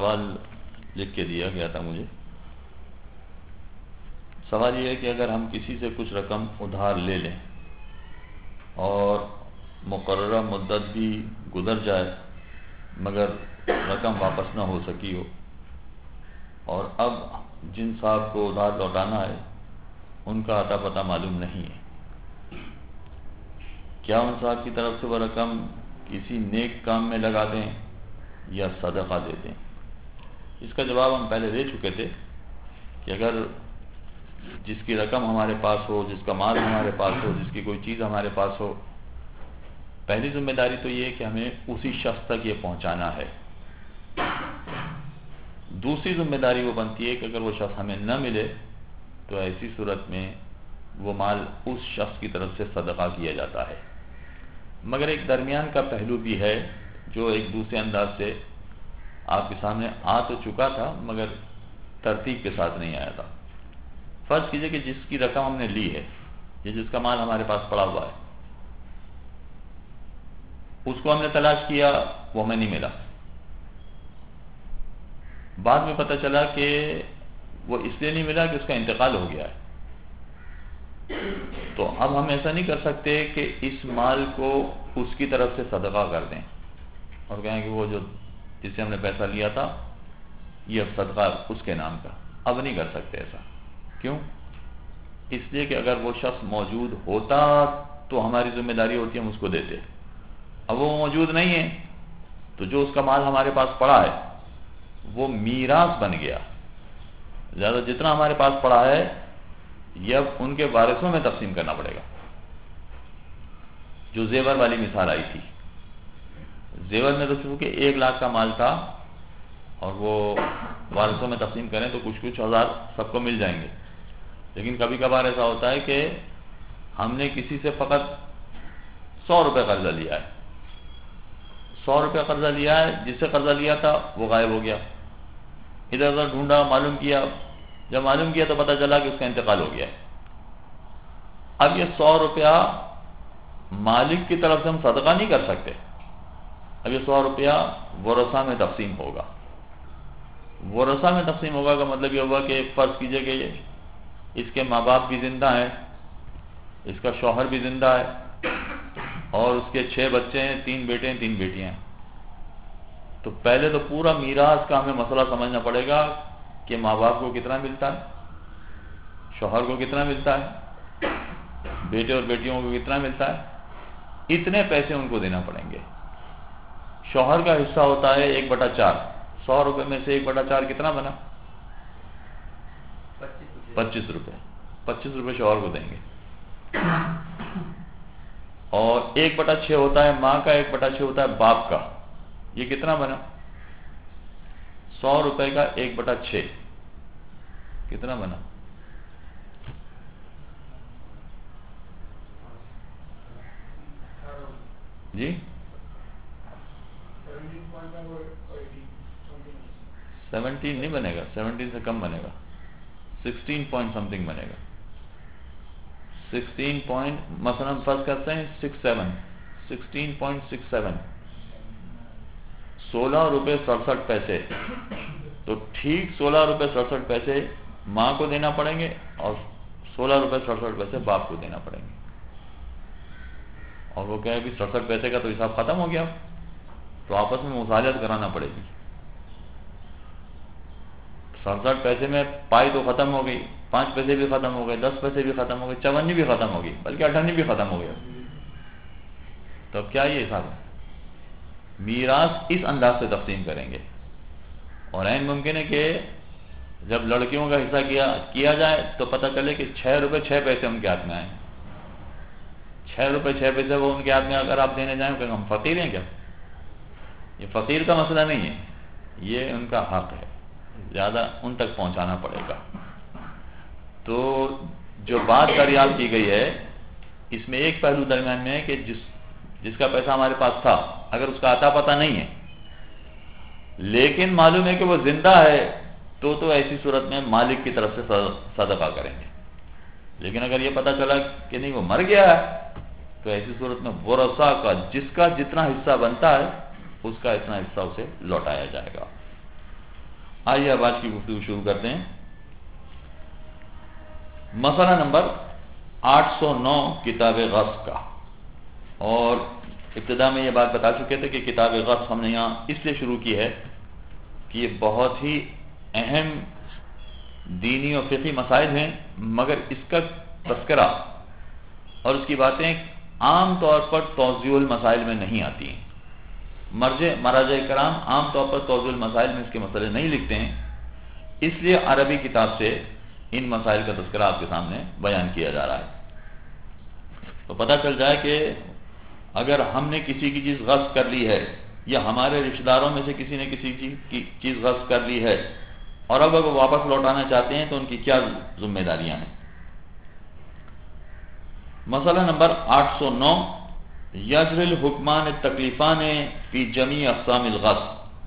سوال لکھ کے دیا گیا تھا مجھے. سوال یہ ہے کہ اگر ہم کسی سے کچھ رقم ادھار لے لیں اور مقررہ مدت بھی گزر جائے مگر رقم واپس نہ ہو سکی ہو، اور اب جن صاحب کو ادھار لوٹانا ہے ان کا اتا پتہ معلوم نہیں ہے، کیا ان صاحب کی طرف سے وہ رقم کسی نیک کام میں لگا دیں یا صدقہ دے دیں؟ اس کا جواب ہم پہلے دے چکے تھے کہ اگر جس کی رقم ہمارے پاس ہو، جس کا مال ہمارے پاس ہو، جس کی کوئی چیز ہمارے پاس ہو، پہلی ذمہ داری تو یہ ہے کہ ہمیں اسی شخص تک یہ پہنچانا ہے. دوسری ذمہ داری وہ بنتی ہے کہ اگر وہ شخص ہمیں نہ ملے تو ایسی صورت میں وہ مال اس شخص کی طرف سے صدقہ کیا جاتا ہے. مگر ایک درمیان کا پہلو بھی ہے جو ایک دوسرے انداز سے آپ کے سامنے آ تو چکا تھا مگر ترتیب کے ساتھ نہیں آیا تھا. فرض کیجئے کہ جس کی رقم ہم نے لی ہے یا جس کا مال ہمارے پاس پڑا ہوا ہے، اس کو ہم نے تلاش کیا، وہ ہمیں نہیں ملا. بعد میں پتہ چلا کہ وہ اس لیے نہیں ملا کہ اس کا انتقال ہو گیا ہے. تو اب ہم ایسا نہیں کر سکتے کہ اس مال کو اس کی طرف سے صدقہ کر دیں اور کہیں کہ وہ جو جس سے ہم نے پیسہ لیا تھا یہ اب صدقہ اس کے نام کا. اب نہیں کر سکتے ایسا. کیوں؟ اس لیے کہ اگر وہ شخص موجود ہوتا تو ہماری ذمہ داری ہوتی ہے ہم اس کو دیتے. اب وہ موجود نہیں ہے تو جو اس کا مال ہمارے پاس پڑا ہے وہ میراث بن گیا. زیادہ جتنا ہمارے پاس پڑا ہے یہ اب ان کے وارثوں میں تقسیم کرنا پڑے گا. جو زیور والی مثال آئی تھی، زیور میں تو چونکہ 1 لاکھ کا مال تھا اور وہ وارثوں میں تقسیم کریں تو کچھ ہزار سب کو مل جائیں گے. لیکن کبھی کبھار ایسا ہوتا ہے کہ ہم نے کسی سے فقط 100 روپے قرضہ لیا ہے، 100 روپے قرضہ لیا ہے، جس سے قرضہ لیا تھا وہ غائب ہو گیا. ادھر ادھر ڈھونڈا، معلوم کیا، جب معلوم کیا تو پتہ چلا کہ اس کا انتقال ہو گیا ہے. اب یہ 100 روپیہ مالک کی طرف سے ہم صدقہ نہیں کر سکتے. اب یہ 100 روپیہ ورثہ میں تقسیم ہوگا. ورثہ میں تقسیم ہوگا کا مطلب یہ ہوگا کہ فرض کیجئے کہ اس کے ماں باپ بھی زندہ ہیں، اس کا شوہر بھی زندہ ہے اور اس کے 6 بچے ہیں، 3 بیٹے ہیں، 3 بیٹیاں ہیں. تو پہلے تو پورا میراث کا ہمیں مسئلہ سمجھنا پڑے گا کہ ماں باپ کو کتنا ملتا ہے، شوہر کو کتنا ملتا ہے، بیٹے اور بیٹیوں کو کتنا ملتا ہے. اتنے پیسے ان کو دینا پڑیں گے. شوہر کا حصہ ہوتا ہے 1/4. 100 روپے میں سے 1/4 کتنا بنا؟ 25 روپے. 25 روپے شوہر کو دیں گے. اور 1/6 ہوتا ہے ماں کا، 1/6 ہوتا ہے باپ کا. یہ کتنا بنا؟ 100 روپے کا 1/6 کتنا بنا؟ جی 17 نہیں بنے گا، 17 سے کم بنے گا، 16 پوائنٹ سمتھنگ بنے گا. 16 پوائنٹ مثلا فرض کرتے ہیں 16.67 16 روپے 67 پیسے. تو ٹھیک 16 روپے 67 پیسے ماں کو دینا پڑیں گے اور 16 روپے 67 پیسے باپ کو دینا پڑیں گے. اور وہ کہے کہ 67 پیسے کا تو حساب ختم ہو گیا، تو آپس میں مصالحت کرانا پڑے گی. 67 پیسے میں پائی تو ختم ہو گئی، 5 پیسے بھی ختم ہو گئے، 10 پیسے بھی ختم ہو گئے، 54 بھی ختم ہو گئی، بلکہ 58 بھی ختم ہو گیا. تو اب کیا یہ حساب ہے؟ میراث اس انداز سے تقسیم کریں گے. اور عین ممکن ہے کہ جب لڑکیوں کا حصہ کیا جائے تو پتہ چلے کہ 6 روپے 6 پیسے ان کے ہاتھ میں آئے. 6 روپے 6 پیسے وہ ان کے ہاتھ میں اگر آپ دینے جائیں کہ ہم فقیر ہیں کیا؟ یہ فقیر کا مسئلہ نہیں ہے، یہ ان کا حق ہے، زیادہ ان تک پہنچانا پڑے گا. تو جو بات دریافت کی گئی ہے اس میں ایک پہلو درمیان میں ہے کہ جس کا پیسہ ہمارے پاس تھا اگر اس کا عطا پتہ نہیں ہے لیکن معلوم ہے کہ وہ زندہ ہے تو ایسی صورت میں مالک کی طرف سے صدقہ کریں گے. لیکن اگر یہ پتہ چلا کہ نہیں وہ مر گیا ہے تو ایسی صورت میں ورثہ کا جس کا جتنا حصہ بنتا ہے اس کا اتنا حصہ اسے لوٹایا جائے گا. آئیے اب آج کی گفتگو شروع کرتے ہیں. مسئلہ نمبر 809 کتاب غصب کا. اور ابتدا میں یہ بات بتا چکے تھے کہ کتاب غصب ہم نے یہاں اس لیے شروع کی ہے کہ یہ بہت ہی اہم دینی اور فقہی مسائل ہیں، مگر اس کا تذکرہ اور اس کی باتیں عام طور پر توضیح المسائل میں نہیں آتی ہیں. مراجع کرام عام طور پر توضیح المسائل میں اس کے مسئلے نہیں لکھتے ہیں، اس لیے عربی کتاب سے ان مسائل کا تذکرہ آپ کے سامنے بیان کیا جا رہا ہے. تو پتہ چل جائے کہ اگر ہم نے کسی کی چیز غصب کر لی ہے یا ہمارے رشتہ داروں میں سے کسی نے کسی کی چیز غصب کر لی ہے اور اب وہ واپس لوٹانا چاہتے ہیں تو ان کی کیا ذمہ داریاں ہیں. مسئلہ نمبر 809 یجری الحکمان التکلیفان فی جمیع اقسام الغصب.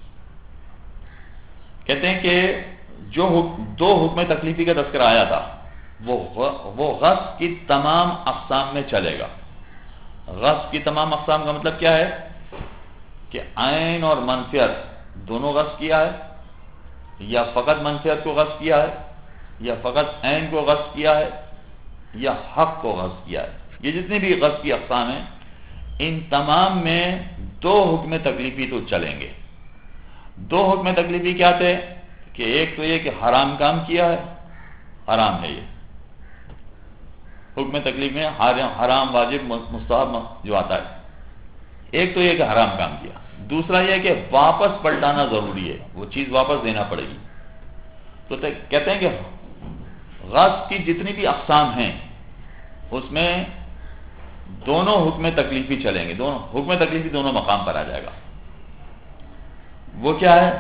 کہتے ہیں کہ جو دو حکم تکلیفی کا تذکرہ آیا تھا وہ غصب کی تمام اقسام میں چلے گا. غصب کی تمام اقسام کا مطلب کیا ہے کہ عین اور منفیت دونوں غصب کیا ہے، یا فقط منفیت کو غصب کیا ہے، یا فقط عین کو غصب کیا ہے، یا حق کو غصب کیا ہے. یہ جتنے بھی غصب کی اقسام ہیں ان تمام میں دو حکم تکلیفی تو چلیں گے. دو حکم تکلیفی کیا تھے کہ ایک تو یہ کہ حرام کام کیا ہے، حرام ہے. یہ حکم تکلیف میں حرام واجب مستحب جو آتا ہے، ایک تو یہ کہ حرام کام کیا، دوسرا یہ کہ واپس پلٹانا ضروری ہے، وہ چیز واپس دینا پڑے گی. تو کہتے ہیں کہ غصب کی جتنی بھی اقسام ہیں اس میں دونوں حکم تکلیفی چلیں گے. دونوں حکم تکلیفی دونوں مقام پر آ جائے گا. وہ کیا ہے؟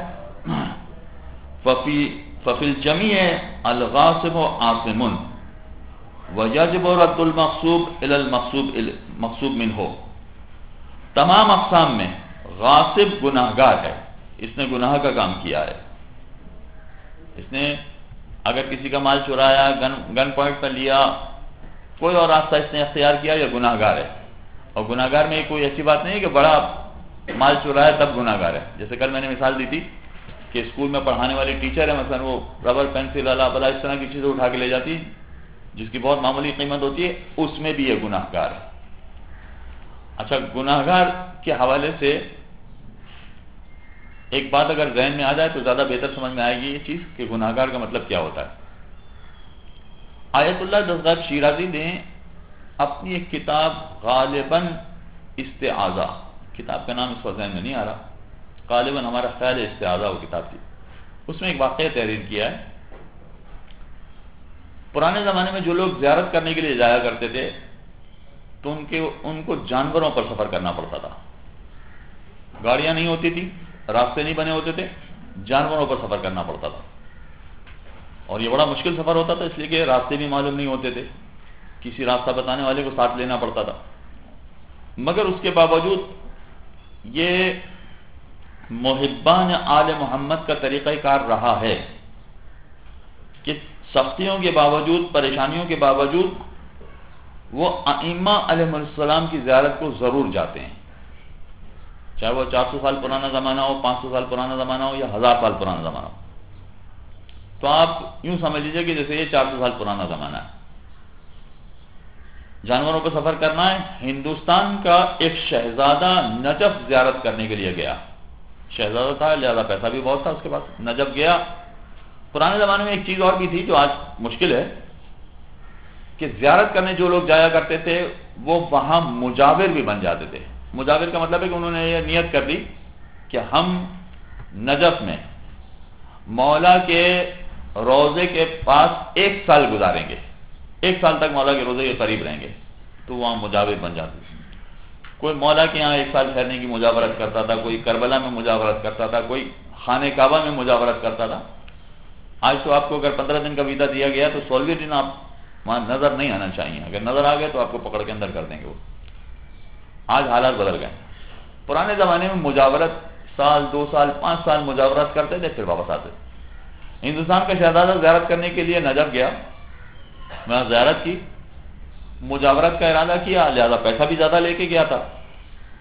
ففی الجمیع الغاصب عاصم ویجب رد المغصوب الی المغصوب منہ. تمام اقسام میں غاصب گناہگار ہے، اس نے گناہ کا کام کیا ہے. اس نے اگر کسی کا مال چرایا، گن پوائنٹ پر لیا، کوئی اور راستہ اس نے اختیار کیا، یہ گناہ گار ہے. اور گناہ گار میں کوئی ایسی بات نہیں ہے کہ بڑا مال چرایا تب گناہ گار ہے. جیسے کل میں نے مثال دی تھی کہ اسکول میں پڑھانے والی ٹیچر ہے، مثلا وہ ربر پینسل بلا اس طرح کی چیزیں اٹھا کے لے جاتی جس کی بہت معمولی قیمت ہوتی ہے، اس میں بھی یہ گناہ گار ہے. اچھا، گناہ گار کے حوالے سے ایک بات اگر ذہن میں آ جائے تو زیادہ بہتر سمجھ میں آئے گی یہ چیز کہ گناہ گار کا مطلب کیا ہوتا ہے. آیت اللہ دستگیر شیرازی نے اپنی ایک کتاب غالباً استعاذہ، کتاب کا نام اس وقت ذہن میں نہیں آ رہا، غالباً ہمارا خیال ہے استعاذہ وہ کتاب تھی، اس میں ایک واقعہ تحریر کیا ہے. پرانے زمانے میں جو لوگ زیارت کرنے کے لیے جایا کرتے تھے تو ان کو جانوروں پر سفر کرنا پڑتا تھا. گاڑیاں نہیں ہوتی تھی، راستے نہیں بنے ہوتے تھے، جانوروں پر سفر کرنا پڑتا تھا. اور یہ بڑا مشکل سفر ہوتا تھا، اس لیے کہ راستے بھی معلوم نہیں ہوتے تھے، کسی راستہ بتانے والے کو ساتھ لینا پڑتا تھا. مگر اس کے باوجود یہ محبان آل محمد کا طریقہ کار رہا ہے کہ سختیوں کے باوجود، پریشانیوں کے باوجود وہ ائمہ علیہ السلام کی زیارت کو ضرور جاتے ہیں، چاہے وہ 400 سال پرانا زمانہ ہو، 500 سال پرانا زمانہ ہو، یا 1000 سال پرانا زمانہ ہو. تو آپ یوں سمجھ لیجئے کہ جیسے یہ 400 سال پرانا زمانہ ہے، جانوروں پر سفر کرنا ہے. ہندوستان کا ایک شہزادہ نجف زیارت کرنے کے لیے گیا، شہزادہ تھا لہذا پیسہ بھی بہت تھا اس کے پاس. نجف گیا. پرانے زمانے میں ایک چیز اور بھی تھی جو آج مشکل ہے کہ زیارت کرنے جو لوگ جایا کرتے تھے وہ وہاں مجاور بھی بن جاتے تھے. مجاور کا مطلب ہے کہ انہوں نے یہ نیت کر لی کہ ہم نجف میں مولا کے روزے کے پاس 1 سال گزاریں گے، 1 سال تک مولا کے روزے کے قریب رہیں گے، تو وہاں مجاور بن جاتے تھے. کوئی مولا کے یہاں 1 سال ٹھہرنے کی مجاورت کرتا تھا، کوئی کربلا میں مجاورت کرتا تھا، کوئی خانہ کعبہ میں مجاورت کرتا تھا. آج تو آپ کو اگر 15 دن کا ویزا دیا گیا تو 16ویں دن آپ وہاں نظر نہیں آنا چاہیے، اگر نظر آ گئے تو آپ کو پکڑ کے اندر کر دیں گے. وہ آج حالات بدل گئے. پرانے زمانے میں مجاورت 1 سال 2 سال 5 سال مجاورت کرتے تھے، پھر واپس آتے تھے. ہندوستان کا شہزادہ زیارت کرنے کے لیے نجف گیا، وہاں زیارت کی، مجاورت کا ارادہ کیا، لہذا پیسہ بھی زیادہ لے کے گیا تھا.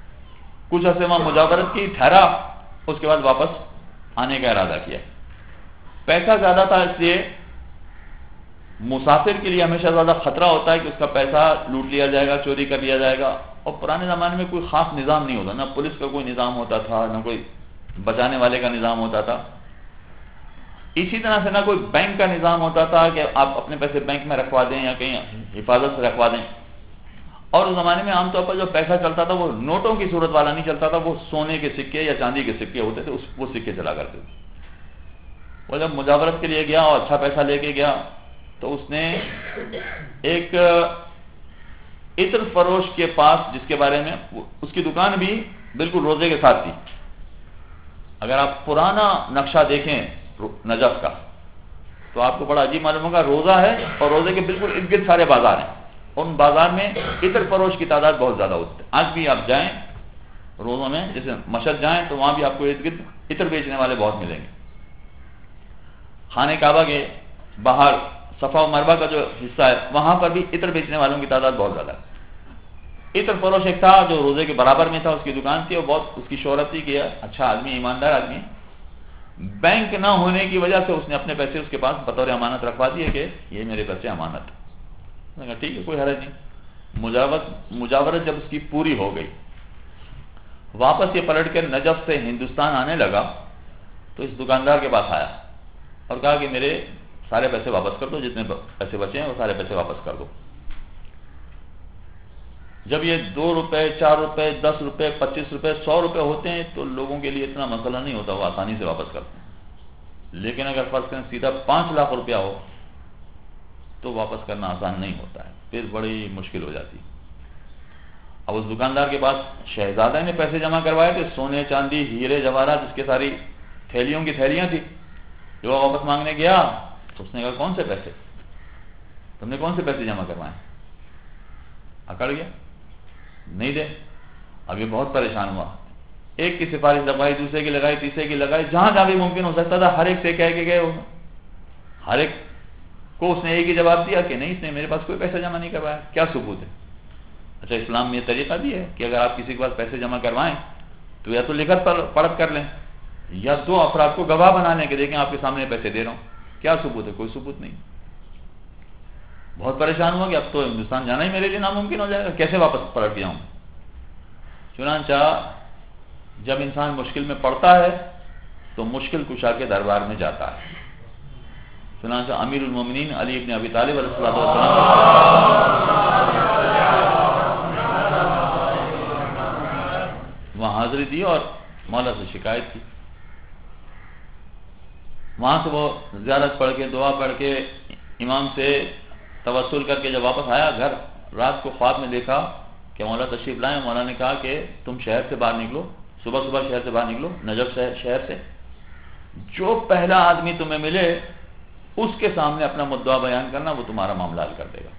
کچھ عرصے وہاں مجاورت کی، ٹھہرا، اس کے بعد واپس آنے کا ارادہ کیا. پیسہ زیادہ تھا، اس لیے مسافر کے لیے ہمیشہ زیادہ خطرہ ہوتا ہے کہ اس کا پیسہ لوٹ لیا جائے گا، چوری کر لیا جائے گا. اور پرانے زمانے میں کوئی خاص نظام نہیں ہوتا، نہ پولیس کا کوئی نظام ہوتا تھا، نہ کوئی بچانے والے کا نظام ہوتا تھا. اسی طرح سے نہ کوئی بینک کا نظام ہوتا تھا کہ آپ اپنے پیسے بینک میں رکھوا دیں یا کہیں حفاظت سے رکھوا دیں. اور اس زمانے میں عام طور پر جو پیسہ چلتا تھا وہ نوٹوں کی صورت والا نہیں چلتا تھا، وہ سونے کے سکے یا چاندی کے سکے ہوتے تھے، وہ سکے چلا کرتے تھے. وہ جب مجاورت کے لیے گیا اور اچھا پیسہ لے کے گیا تو اس نے ایک عطر فروش کے پاس، جس کے بارے میں اس کی دکان بھی بالکل روزے کے ساتھ تھی. اگر آپ پرانا نقشہ دیکھیں نجف کا تو آپ کو بڑا عجیب معلوم ہوگا. روزہ ہے اور روزے کے بالکل ارد گرد سارے بازار ہیں. ان بازار میں عطر فروش کی تعداد بہت زیادہ ہوتی ہے. آج بھی آپ جائیں روزوں میں، جیسے مشہد جائیں تو وہاں بھی آپ کو ارد گرد عطر بیچنے والے بہت ملیں گے. خانہ کعبہ کے باہر صفا و مروہ کا جو حصہ ہے وہاں پر بھی عطر بیچنے والوں کی تعداد بہت زیادہ ہے. عطر فروش ایک تھا جو روزے کے برابر میں تھا، اس کی دکان تھی اور بہت اس کی شہرت تھی کہ اچھا آدمی، ایماندار آدمی. بینک نہ ہونے کی وجہ سے اس نے اپنے پیسے اس کے پاس بطور امانت رکھوا دیے کہ یہ میرے پیسے امانت. میں نے کہا ٹھیک ہے، کوئی حرج نہیں. مجاورت جب اس کی پوری ہو گئی، واپس یہ پلٹ کر نجف سے ہندوستان آنے لگا تو اس دکاندار کے پاس آیا اور کہا کہ میرے سارے پیسے واپس کر دو، جتنے پیسے بچے ہیں وہ سارے پیسے واپس کر دو. جب یہ 2 روپے 4 روپے 10 روپے 25 روپے 100 روپے ہوتے ہیں تو لوگوں کے لیے اتنا مسئلہ نہیں ہوتا، وہ آسانی سے واپس کرتے ہیں. لیکن اگر فرض کریں سیدھا 5 لاکھ روپیہ ہو تو واپس کرنا آسان نہیں ہوتا ہے، پھر بڑی مشکل ہو جاتی. اب اس دکاندار کے پاس شہزادہ نے پیسے جمع کروائے تھے، سونے چاندی ہیرے جواہرات، جس کے ساری تھیلیوں کی تھیلیاں تھی. جو واپس مانگنے گیا تو اس نے کہا کون سے پیسے، تم نے کون سے پیسے جمع کروائے؟ اکڑ گیا، نہیں دے. اب یہ بہت پریشان ہوا، ایک کی سفارش لگوائی، دوسرے کی لگائی، تیسرے کی لگائی، جہاں جہاں بھی ممکن ہو سکتا تھا ہر ایک سے کہہ کے گئے. ہر ایک کو اس نے ایک ہی جواب دیا کہ نہیں، اس نے میرے پاس کوئی پیسہ جمع نہیں کروایا. کیا ثبوت ہے؟ اچھا اسلام میں یہ طریقہ بھی ہے کہ اگر آپ کسی کے پاس پیسے جمع کروائیں تو یا تو لکھت پڑھت کر لیں یا 2 افراد کو گواہ بنا لیں کہ دیکھیں آپ کے سامنے پیسے دے رہا ہوں. کیا ثبوت ہے؟ کوئی ثبوت نہیں. بہت پریشان ہوا کہ اب تو ہندوستان جانا ہی میرے لیے ناممکن ہو جائے گا، کیسے واپس پلٹ جاؤں. چنانچہ جب انسان مشکل میں پڑتا ہے تو مشکل کشا کے دربار میں جاتا ہے. چنانچہ امیر المومنین علی ابن ابی طالب علیہ الصلوۃ والسلام وہاں حاضری دی اور مولا سے شکایت کی. وہاں سے وہ زیارت پڑھ کے دعا پڑھ کے امام سے توسل کر کے جب واپس آیا گھر، رات کو خواب میں دیکھا کہ مولا تشریف لائے. مولا نے کہا کہ تم شہر سے باہر نکلو، صبح صبح شہر سے باہر نکلو، نجف شہر سے. جو پہلا آدمی تمہیں ملے اس کے سامنے اپنا مدعا بیان کرنا، وہ تمہارا معاملہ حل کر دے گا.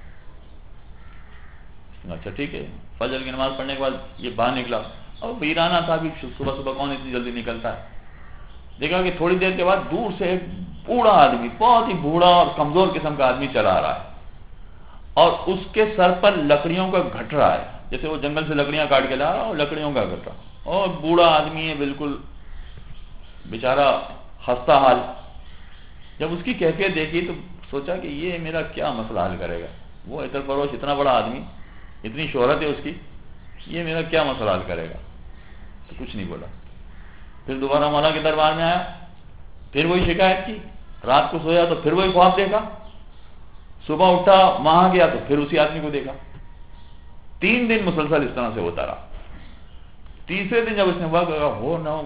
اچھا ٹھیک ہے. فجر کی نماز پڑھنے کے بعد یہ باہر نکلا اور ویرانہ تھا بھی، صبح صبح کون اتنی جلدی نکلتا ہے. دیکھا کہ تھوڑی دیر کے بعد دور سے ایک بوڑھا آدمی، بہت ہی بوڑھا اور کمزور قسم کا آدمی چلا آ رہا ہے اور اس کے سر پر لکڑیوں کا گھٹرا ہے، جیسے وہ جنگل سے لکڑیاں کاٹ کے لا رہا اور لکڑیوں کا گھٹرا. اور بوڑھا آدمی ہے، بالکل بیچارہ خستہ حال. جب اس کی کیفیت دیکھی تو سوچا کہ یہ میرا کیا مسئلہ حل کرے گا. وہ عطر فروش اتنا بڑا آدمی، اتنی شہرت ہے اس کی، یہ میرا کیا مسئلہ حل کرے گا. تو کچھ نہیں بولا. پھر دوبارہ مولا کے دربار میں آیا، پھر وہی شکایت کی. رات کو سویا تو پھر وہی خواب دیکھا. صبح اٹھا وہاں گیا تو پھر اسی آدمی کو دیکھا. 3 دن مسلسل اس طرح سے ہوتا رہا. تیسرے دن جب اس نے ہوا کہ ہو نہ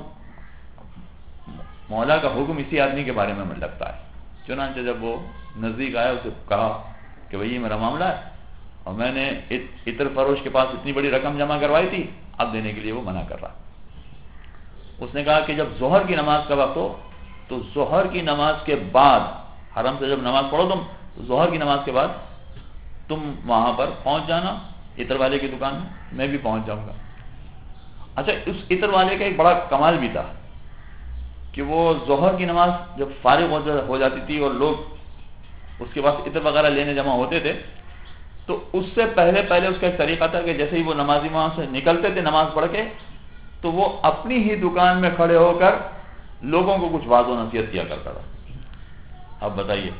مولا کا حکم اسی آدمی کے بارے میں لگتا ہے. چنانچہ جب وہ نزدیک آیا اسے کہا کہ بھئی یہ میرا معاملہ ہے اور میں نے عطر فروش کے پاس اتنی بڑی رقم جمع کروائی تھی، اب دینے کے لیے وہ منع کر رہا. اس نے کہا کہ جب ظہر کی نماز کا وقت ہو تو ظہر کی نماز کے بعد، حرم سے جب نماز پڑھو تم، ظہر کی نماز کے بعد تم وہاں پر پہنچ جانا عطر والے کی دکان میں بھی پہنچ جاؤں گا. اچھا اس عطر والے کا ایک بڑا کمال بھی تھا کہ وہ ظہر کی نماز جب فارغ ہو جاتی تھی اور لوگ اس کے پاس عطر وغیرہ لینے جمع ہوتے تھے تو اس سے پہلے اس کا ایک طریقہ تھا کہ جیسے ہی وہ نمازی وہاں سے نکلتے تھے نماز پڑھ کے تو وہ اپنی ہی دکان میں کھڑے ہو کر لوگوں کو کچھ واضح و نصیحت کیا کرتا تھا. اب بتائیے،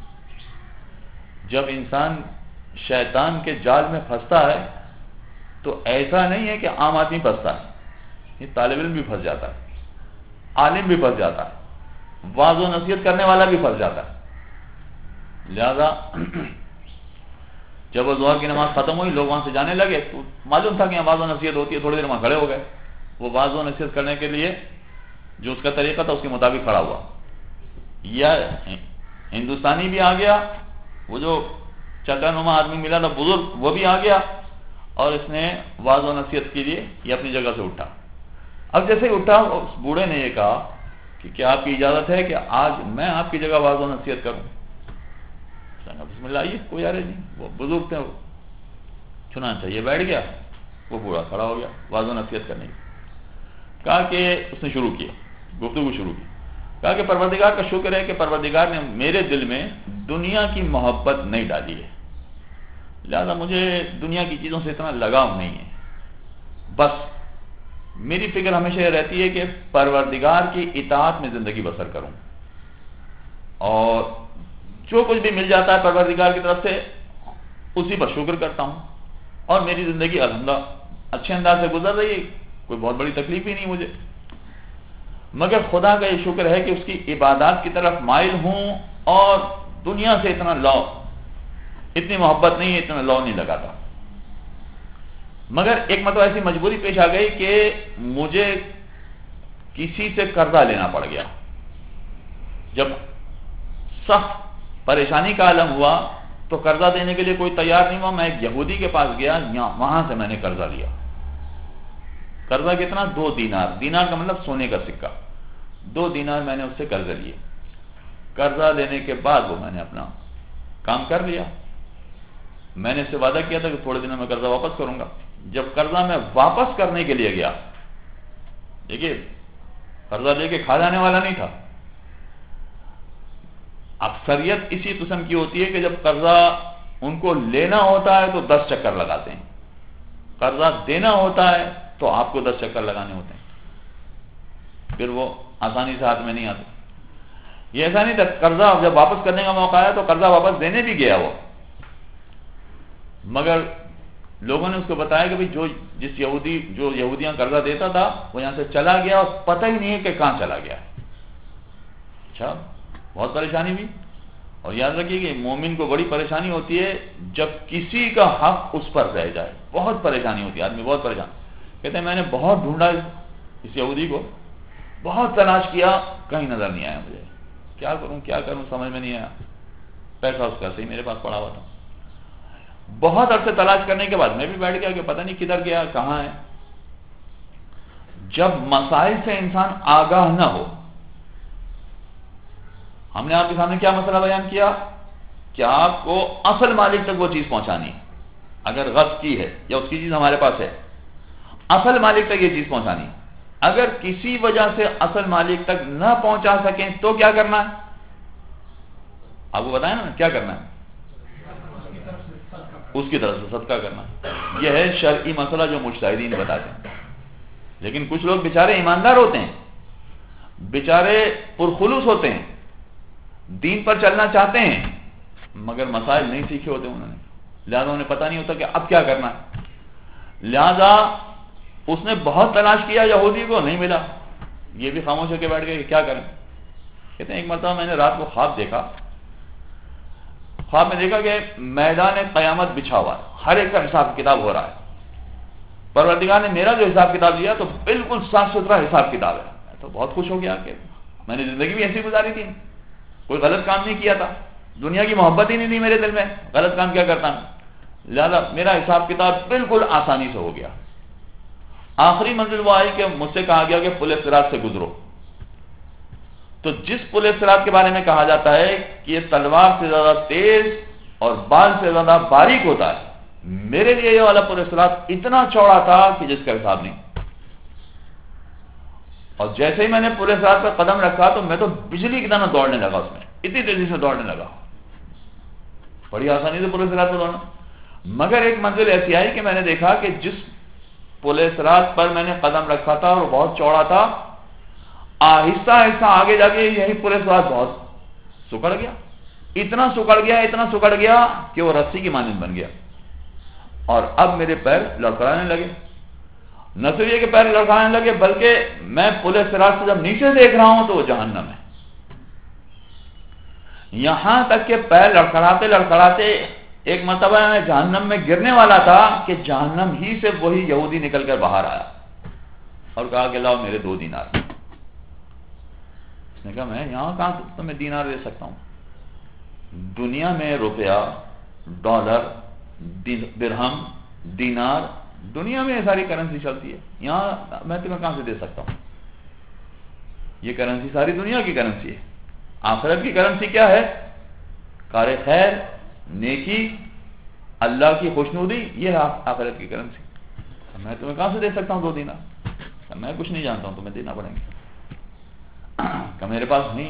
جب انسان شیطان کے جال میں پھنستا ہے تو ایسا نہیں ہے کہ عام آدمی پھنستا ہے، یہ طالب علم بھی پھنس جاتا ہے، عالم بھی پھنس جاتا ہے، واعظ و نصیحت کرنے والا بھی پھنس جاتا ہے۔ لہذا جب وہ ظہر کی نماز ختم ہوئی، لوگ وہاں سے جانے لگے تو معلوم تھا کہ واعظ و نصیحت ہوتی ہے، تھوڑی دیر وہاں کھڑے ہو گئے۔ وہ واعظ و نصیحت کرنے کے لیے جو اس کا طریقہ تھا اس کے مطابق کھڑا ہوا، یا ہندوستانی بھی آ گیا، وہ جو چکا نما آدمی ملا تھا بزرگ وہ بھی آ گیا، اور اس نے واعظ و نصیحت کے لیے یہ اپنی جگہ سے اٹھا۔ اب جیسے اٹھا اس بوڑھے نے یہ کہا کہ کیا آپ کی اجازت ہے کہ آج میں آپ کی جگہ واعظ و نصیحت کروں؟ بسم اللہ، آئیے، کوئی آرے نہیں، وہ بزرگ تھے، وہ چنانچہ یہ بیٹھ گیا، وہ بوڑھا کھڑا ہو گیا واعظ و نصیحت کرنے کی۔ کہا کہ اس نے شروع کیا، گفتگو شروع کی، کہا کہ پروردگار کا شکر ہے کہ پروردگار نے میرے دل میں دنیا کی محبت نہیں ڈالی ہے، لہذا مجھے دنیا کی چیزوں سے اتنا لگاؤ نہیں ہے، بس میری فکر ہمیشہ یہ رہتی ہے کہ پروردگار کی اطاعت میں زندگی بسر کروں، اور جو کچھ بھی مل جاتا ہے پروردگار کی طرف سے اسی پر شکر کرتا ہوں، اور میری زندگی الحمدللہ اچھے انداز سے گزر رہی ہے، کوئی بہت بڑی تکلیف ہی نہیں مجھے، مگر خدا کا یہ شکر ہے کہ اس کی عبادات کی طرف مائل ہوں، اور دنیا سے اتنا لو، اتنی محبت نہیں ہے، اتنا لو نہیں لگاتا۔ مگر ایک مرتبہ ایسی مجبوری پیش آ گئی کہ مجھے کسی سے قرضہ لینا پڑ گیا۔ جب سخت پریشانی کا عالم ہوا تو قرضہ دینے کے لیے کوئی تیار نہیں ہوا، میں ایک یہودی کے پاس گیا، وہاں سے میں نے قرضہ لیا۔ قرضہ کتنا؟ 2 دینار، دینار کا مطلب سونے کا سکہ، 2 دینار میں نے اس سے قرضہ لیے۔ قرضہ لینے کے بعد وہ میں نے اپنا کام کر لیا، میں نے اس سے وعدہ کیا تھا کہ تھوڑے دنوں میں قرضہ واپس کروں گا۔ جب قرضہ میں واپس کرنے کے لیے گیا، دیکھیے قرضہ لے کے کھا جانے والا نہیں تھا، اکثریت اسی قسم کی ہوتی ہے کہ جب قرضہ ان کو لینا ہوتا ہے تو 10 چکر لگاتے ہیں، قرضہ دینا ہوتا ہے تو آپ کو 10 چکر لگانے ہوتے ہیں، پھر وہ آسانی سے ہاتھ میں نہیں آتے۔ یہ ایسا نہیں تھا، قرضہ جب واپس کرنے کا موقع آیا تو قرضہ واپس دینے بھی گیا وہ، مگر لوگوں نے اس کو بتایا کہ بھئی جو یہودیاں قرضہ دیتا تھا وہ یہاں سے چلا گیا اور پتہ ہی نہیں ہے کہ کہاں چلا گیا۔ اچھا، بہت پریشانی بھی، اور یاد رکھیے کہ مومن کو بڑی پریشانی ہوتی ہے جب کسی کا حق اس پر رہ جائے، بہت پریشانی ہوتی ہے، آدمی بہت پریشان، کہتے ہیں میں نے بہت ڈھونڈا اس یہودی کو، بہت تلاش کیا، کہیں نظر نہیں آیا، مجھے کیا کروں سمجھ میں نہیں آیا، پیسہ اس کا صحیح میرے پاس پڑا ہوا تھا۔ بہت عرصے تلاش کرنے کے بعد میں بھی بیٹھ گیا کہ پتہ نہیں کدھر گیا، کہاں ہے۔ جب مسائل سے انسان آگاہ نہ ہو، ہم نے آپ کے سامنے کیا مسئلہ بیان کیا کہ آپ کو اصل مالک تک وہ چیز پہنچانی، اگر غصب کی ہے یا اس کی چیز ہمارے پاس ہے، اصل مالک تک یہ چیز پہنچانی، اگر کسی وجہ سے اصل مالک تک نہ پہنچا سکیں تو کیا کرنا ہے؟ آپ کو بتائیں نا کیا کرنا ہے؟ اس کی طرف سے صدقہ کرنا۔ یہ ہے شرعی مسئلہ جو مجتہدین بتاتے ہیں، لیکن کچھ لوگ بیچارے ایماندار ہوتے ہیں، بیچارے پرخلوص ہوتے ہیں، دین پر چلنا چاہتے ہیں، مگر مسائل نہیں سیکھے ہوتے انہوں نے، لہذا انہیں پتہ نہیں ہوتا کہ اب کیا کرنا ہے۔ لہذا اس نے بہت تلاش کیا، یہودی کو نہیں ملا، یہ بھی خاموش ہو کے بیٹھ گئے کہ کیا کریں۔ کہتے ہیں ایک مرتبہ میں نے رات کو خواب دیکھا، خواب میں دیکھا کہ میدان قیامت بچھا ہوا ہے، ہر ایک کا حساب کتاب ہو رہا ہے، پروردگار نے میرا جو حساب کتاب لیا تو بالکل صاف ستھرا حساب کتاب ہے۔ میں تو بہت خوش ہو گیا کہ میں نے زندگی بھی ایسی گزاری تھی، کوئی غلط کام نہیں کیا تھا، دنیا کی محبت ہی نہیں تھی میرے دل میں، غلط کام کیا کرتا ہوں، لہذا میرا حساب کتاب بالکل آسانی سے ہو گیا۔ آخری منزل وہ آئی کہ مجھ سے کہا گیا کہ پل صراط سے گزرو، تو جس پل صراط کے بارے میں کہا جاتا ہے کہ یہ تلوار سے زیادہ تیز اور بال سے زیادہ باریک ہوتا ہے، میرے لیے یہ والا پل صراط اتنا چوڑا تھا کہ جس کا حساب نہیں، اور جیسے ہی میں نے پل صراط پر قدم رکھا تو میں تو بجلی کی طرح دوڑنے لگا، اس میں اتنی تیزی سے دوڑنے لگا، بڑی آسانی سے پل صراط پر دوڑنا۔ مگر ایک منزل ایسی آئی کہ میں نے دیکھا کہ جس پل صراط پر میں نے قدم رکھا تھا اور بہت چوڑا تھا، آہستہ آہستہ آگے جا کے یہی پل صراط بہت سکڑ گیا، اتنا سکڑ گیا کہ وہ رسی کی مانند بن گیا، اور اب میرے پیر لڑکھڑانے لگے۔ نہ صرف یہ کہ پیر لڑکھڑانے لگے، بلکہ میں پل صراط سے جب نیچے دیکھ رہا ہوں تو وہ جہنم ہے۔ یہاں تک کہ پیر لڑکھڑاتے ایک مرتبہ میں جہنم میں گرنے والا تھا کہ جہنم ہی سے وہی یہودی نکل کر باہر آیا اور کہا کہ لاؤ میرے 2 دینار۔ اس نے کہا میں یہاں کہاں تمہیں دینار دے سکتا ہوں؟ دنیا میں روپیہ، ڈالر، درہم، دینار، دنیا میں یہ ساری کرنسی چلتی ہے، یہاں میں تمہیں کہاں سے دے سکتا ہوں؟ یہ کرنسی ساری دنیا کی کرنسی ہے۔ آخرت کی کرنسی کیا ہے؟ کار خیر، نیکی، اللہ کی خوشنودی، یہ ہے آخرت کی کرنسی۔ میں تمہیں کہاں سے دے سکتا ہوں 2 دینار؟ میں کچھ نہیں جانتا ہوں، تمہیں دینا پڑیں گے۔ کہ میرے پاس نہیں،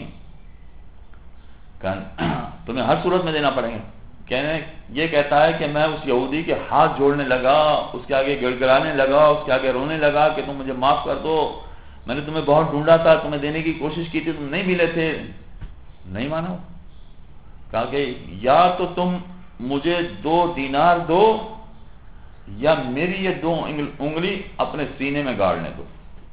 تمہیں ہر صورت میں دینا پڑیں گے۔ یہ کہتا ہے کہ میں اس یہودی کے ہاتھ جوڑنے لگا، اس کے آگے گڑ گڑانے لگا، اس کے آگے رونے لگا کہ تم مجھے معاف کر دو، میں نے تمہیں بہت ڈھونڈا تھا، تمہیں دینے کی کوشش کی تھی، تم نہیں ملے تھے، نہیں مانا۔ کہا کہ یا تو تم مجھے 2 دینار دو یا میری یہ 2 انگلی اپنے سینے میں گاڑنے دو۔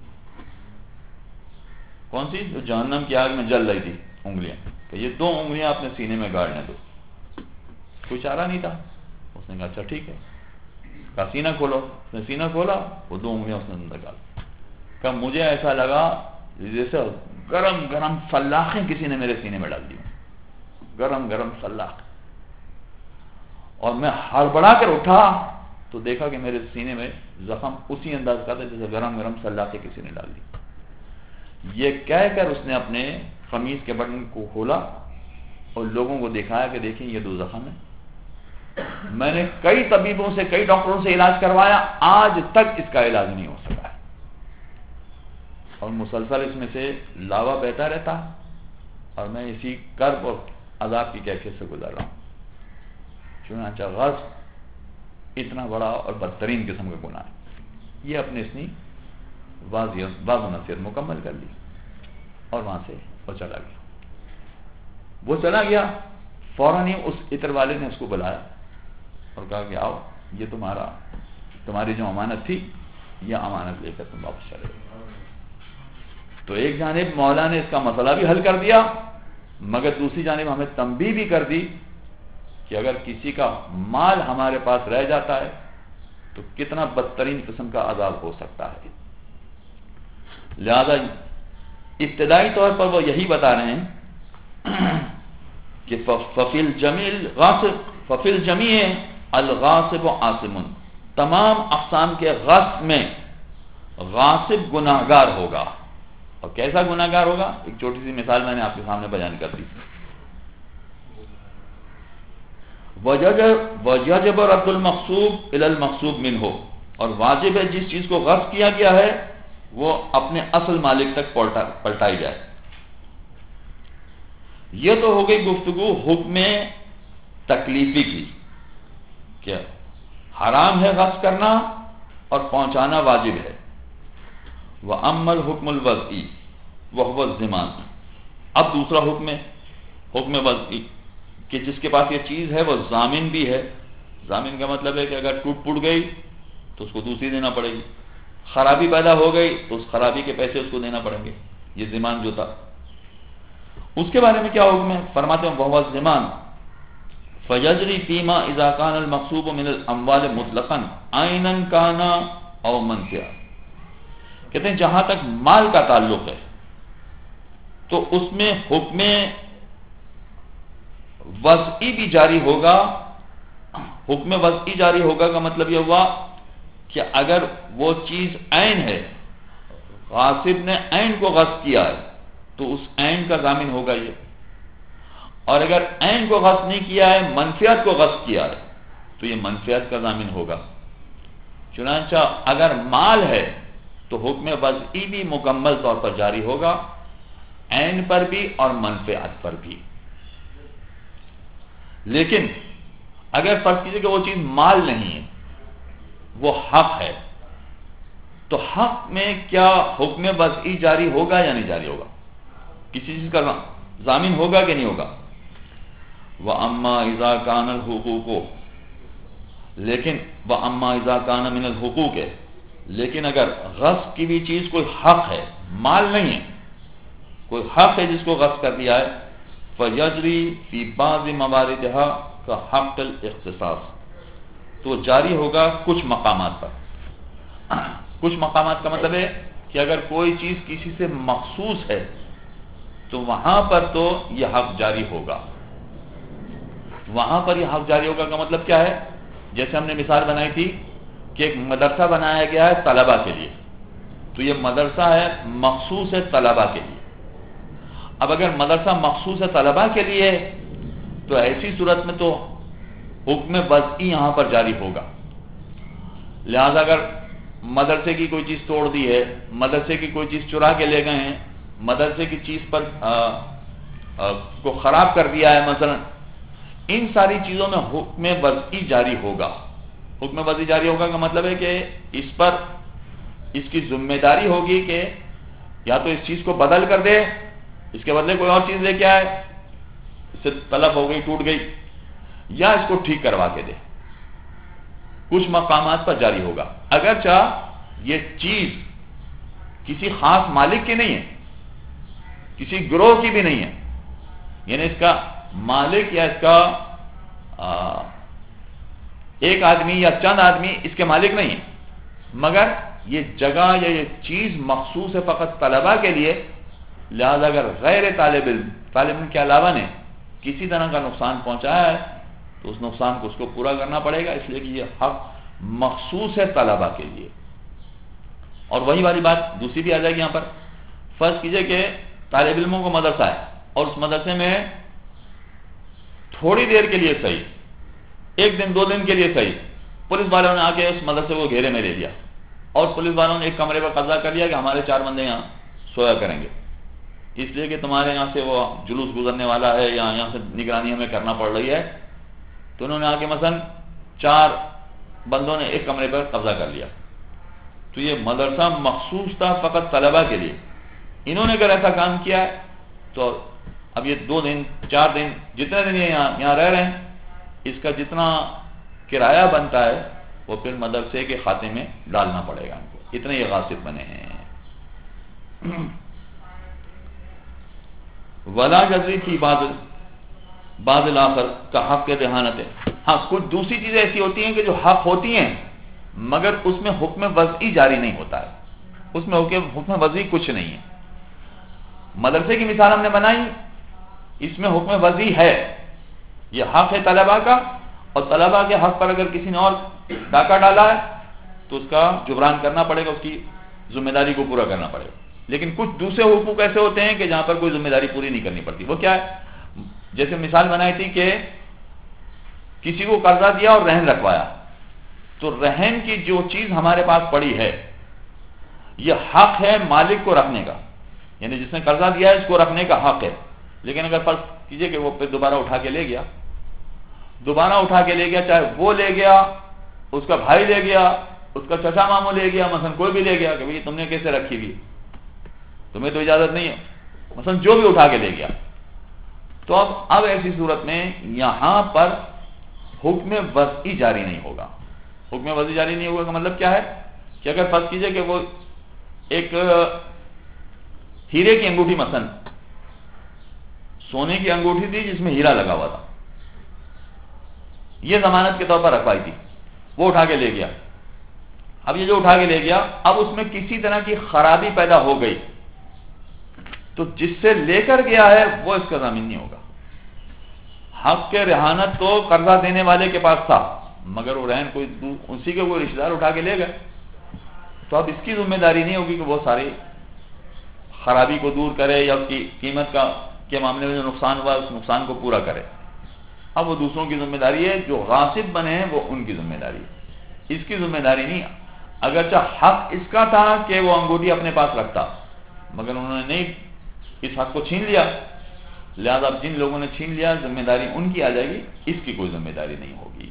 کون سی؟ جو جہنم کی آگ میں جل رہی تھی انگلیاں، کہ یہ 2 انگلیاں اپنے سینے میں گاڑنے دو۔ کوئی چارہ نہیں تھا۔ اس نے کہا اچھا ٹھیک ہے، کہا سینہ کھولو۔ اس نے سینہ کھولا، وہ 2 انگلیاں اس نے اندر ڈال۔ کہا مجھے ایسا لگا جیسے گرم گرم سلاخیں کسی نے میرے سینے میں ڈال دی، گرم گرم سلاخ۔ اور میں ہڑبڑا کر اٹھا تو دیکھا کہ میرے سینے میں زخم اسی انداز کا تھا جیسے گرم گرم سلاخیں کسی نے ڈال دی۔ یہ کہہ کر اس نے اپنے قمیض کے بٹن کو کھولا اور لوگوں کو دکھایا کہ دیکھیں یہ 2 زخم ہیں۔ میں نے کئی طبیبوں سے، کئی ڈاکٹروں سے علاج کروایا، آج تک اس کا علاج نہیں ہو سکا ہے، اور مسلسل اس میں سے لاوا بہتا رہتا ہے، اور میں اسی کرب اور عذاب کی کیفیت سے گزر رہا ہوں۔ چنانچہ غصب اتنا بڑا اور بدترین قسم کا گناہ ہے۔ یہ اپنے اس نے واضح نصیحت مکمل کر لی اور وہاں سے وہ چلا گیا۔ وہ چلا گیا، فوراً ہی اس عطر والے نے اس کو بلایا اور کہا کہ آؤ، یہ تمہاری جو امانت تھی، یہ امانت لے کر تم واپس چلے گئے۔ تو ایک جانب مولا نے اس کا مسئلہ بھی حل کر دیا، مگر دوسری جانب ہمیں تنبیہ بھی کر دی کہ اگر کسی کا مال ہمارے پاس رہ جاتا ہے تو کتنا بدترین قسم کا عذاب ہو سکتا ہے۔ لہذا ابتدائی طور پر وہ یہی بتا رہے ہیں کہ ففل جمیع الغاصب عاصم، تمام اقسام کے غصب میں غاصب گناہگار ہوگا۔ اور کیسا گناہگار ہوگا؟ ایک چھوٹی سی مثال میں نے آپ کے سامنے بیان کر دی۔ وَيَجْبُ رَدُّ الْمَغْصُوبِ إِلَى الْمَغْصُوبِ مِنْهُ، اور واجب ہے جس چیز کو غصب کیا گیا ہے وہ اپنے اصل مالک تک پلٹائی جائے۔ یہ تو ہو گئی گفتگو حکم تکلیفی کی، کیا حرام ہے غصب کرنا اور پہنچانا واجب ہے۔ وَأَمَّا الْحُكْمُ الْوَضْعِي وَهُوَ الضِّمَانُ، اب دوسرا حکم ہے، حکم وضعی، کہ جس کے پاس یہ چیز ہے وہ ضامن بھی ہے۔ ضامن کا مطلب ہے کہ اگر ٹوٹ پھوٹ گئی تو اس کو دوسری دینا پڑے گی، خرابی پیدا ہو گئی تو اس خرابی کے پیسے اس کو دینا پڑیں گے، یہ ضمان جو تھا۔ اس کے بارے میں کیا حکم ہے؟ فرماتے ہیں وَهُوَ الضِّمَانُ فَيَجْرِي فِيمَا إِذَا كَانَ الْمَغْصُوبُ مِنَ الْأَمْوَالِ مُطْلَقًا عَيْنًا كَانَ أَوْ مَنْفِعًا، کہتے ہیں جہاں تک مال کا تعلق ہے تو اس میں حکم وضعی بھی جاری ہوگا۔ حکم وضعی جاری ہوگا کا مطلب یہ ہوا کہ اگر وہ چیز عین ہے، غاصب نے عین کو غصب کیا ہے تو اس عین کا ضامن ہوگا یہ، اور اگر عین کو غصب نہیں کیا ہے، منفعت کو غصب کیا ہے تو یہ منفعت کا ضامن ہوگا۔ چنانچہ اگر مال ہے تو حکم وضعی بھی مکمل طور پر جاری ہوگا، عین پر بھی اور منفعت پر بھی۔ لیکن اگر فرض کیجیے کہ وہ چیز مال نہیں ہے، وہ حق ہے، تو حق میں کیا حکم وضعی جاری ہوگا یا نہیں جاری ہوگا؟ کسی چیز کا ضامن ہوگا کہ نہیں ہوگا. وَأَمَّا إِذَا كَانَ الْحُقُوقُ، لیکن وَأَمَّا إِذَا كَانَ مِنَ الْحُقُوقِ، لیکن اگر غصب کی بھی چیز کوئی حق ہے، مال نہیں ہے، کوئی حق ہے جس کو غصب کر دیا ہے، فَيَجْرِي فِي بَعْضِ مَوَارِدِهَا كَحَقِّ الْاخْتِصَاصِ، تو جاری ہوگا کچھ مقامات پر. کچھ مقامات کا مطلب ہے کہ اگر کوئی چیز کسی سے مخصوص ہے تو وہاں پر تو یہ حق جاری ہوگا. وہاں پر یہ حق جاری ہوگا کا مطلب کیا ہے؟ جیسے ہم نے مثال بنائی تھی کہ ایک مدرسہ بنایا گیا ہے طلبہ کے لیے، تو یہ مدرسہ ہے مخصوص ہے طلبہ کے لیے. اب اگر مدرسہ مخصوص ہے طلبہ کے لیے تو ایسی صورت میں تو حکم وضعی یہاں پر جاری ہوگا. لہذا اگر مدرسے کی کوئی چیز توڑ دی ہے، مدرسے کی کوئی چیز چرا کے لے گئے ہیں، مدرسے کی چیز پر کو خراب کر دیا ہے مثلا، ان ساری چیزوں میں حکم وضعی جاری ہوگا. حکم وضعی جاری ہوگا کا مطلب ہے کہ اس پر اس کی ذمہ داری ہوگی کہ یا تو اس چیز کو بدل کر دے، اس کے بدلے کوئی اور چیز لے کے آئے، اس سے تلف ہو گئی، ٹوٹ گئی، یا اس کو ٹھیک کروا کے دے. کچھ مقامات پر جاری ہوگا. اگرچہ یہ چیز کسی خاص مالک کی نہیں ہے، کسی گروہ کی بھی نہیں ہے، یعنی اس کا مالک یا اس کا ایک آدمی یا چند آدمی اس کے مالک نہیں ہے، مگر یہ جگہ یا یہ چیز مخصوص ہے فقط طلبہ کے لیے. لہذا اگر غیر طالب علم کے علاوہ نے کسی طرح کا نقصان پہنچایا ہے تو اس نقصان کو اس کو پورا کرنا پڑے گا، اس لیے کہ یہ حق مخصوص ہے طلبہ کے لیے. اور وہی والی بات دوسری بھی آ جائے گی یہاں پر. فرض کیجئے کہ طالب علموں کو مدرسہ ہے اور اس مدرسے میں تھوڑی دیر کے لیے صحیح، ایک دن 2 دن کے لیے صحیح، پولیس والوں نے آ کے اس مدرسے کو گھیرے میں لے لیا اور پولیس والوں نے ایک کمرے پر قبضہ کر لیا کہ ہمارے 4 بندے یہاں سویا کریں گے، اس لیے کہ تمہارے یہاں سے وہ جلوس گزرنے والا ہے یا یہاں سے نگرانی ہمیں کرنا پڑ رہی ہے. تو انہوں نے آ کے مثلا 4 بندوں نے ایک کمرے پر قبضہ کر لیا. تو یہ مدرسہ مخصوص تھا فقط طلبہ کے لیے. انہوں نے اگر ایسا کام کیا ہے تو اب یہ 2 دن 4 دن جتنے دن یہ یہاں رہ رہے ہیں، اس کا جتنا کرایہ بنتا ہے وہ پھر مدرسے کے کھاتے میں ڈالنا پڑے گا ان کو. اتنے یہ غاصب بنے ہیں. ولا جزری کی بعض الاخر کا حق کے ذہانت ہے. ہاں کچھ دوسری چیزیں ایسی ہوتی ہیں کہ جو حق ہوتی ہیں مگر اس میں حکم وضعی جاری نہیں ہوتا ہے، اس میں حکم وضعی کچھ نہیں ہے. مدرسے کی مثال ہم نے بنائی، اس میں حکم وضعی ہے، یہ حق ہے طلبہ کا، اور طلبہ کے حق پر اگر کسی نے اور ڈاکہ ڈالا ہے تو اس کا جبران کرنا پڑے گا، اس کی ذمہ داری کو پورا کرنا پڑے گا. لیکن کچھ دوسرے حقوق ایسے ہوتے ہیں کہ جہاں پر کوئی ذمہ داری پوری نہیں کرنی پڑتی. وہ کیا ہے؟ جیسے مثال بنائی تھی کہ کسی کو قرضہ دیا اور رہن رکھوایا، تو رہن کی جو چیز ہمارے پاس پڑی ہے یہ حق ہے مالک کو رکھنے کا، یعنی جس نے قرضہ دیا ہے اس کو رکھنے کا حق ہے. لیکن اگر فرض کیجئے کہ وہ پھر دوبارہ اٹھا کے لے گیا، چاہے وہ لے گیا، اس کا بھائی لے گیا، اس کا چچا ماموں لے گیا، مثلا کوئی بھی لے گیا کہ بھئی تم نے کیسے رکھی ہوئی، تمہیں تو اجازت نہیں ہے، مثلا جو بھی اٹھا کے لے گیا، تو اب ایسی صورت میں یہاں پر حکم وضعی جاری نہیں ہوگا. حکم وضعی جاری نہیں ہوگا کا مطلب کیا ہے کہ اگر فرض کیجئے کہ وہ ایک ہیرے کی انگوٹھی، مثلا سونے کی انگوٹھی تھی جس میں ہیرا لگا ہوا تھا، یہ ضمانت کے طور پر رکھوائی تھی، وہ اٹھا کے لے گیا. اب یہ جو اٹھا کے لے گیا، اب اس میں کسی طرح کی خرابی پیدا ہو گئی تو جس سے لے کر گیا ہے وہ اس کا ضامن نہیں ہوگا. حق کے رہانت تو قرضہ دینے والے کے پاس تھا، مگر وہ رہن اسی کے کوئی رشتہ دار اٹھا کے لے گئے، تو اب اس کی ذمہ داری نہیں ہوگی کہ وہ ساری خرابی کو دور کرے یا اس کی قیمت کے معاملے میں جو نقصان ہوا اس نقصان کو پورا کرے. اب وہ دوسروں کی ذمہ داری ہے، جو غاصب بنے ہیں وہ ان کی ذمہ داری ہے، اس کی ذمہ داری نہیں. اگرچہ حق اس کا تھا کہ وہ انگوٹھی اپنے پاس رکھتا، مگر انہوں نے نہیں، اس حق کو چھین لیا، لہذا جن لوگوں نے چھین لیا ذمہ داری ان کی آ جائے گی، اس کی کوئی ذمہ داری نہیں ہوگی.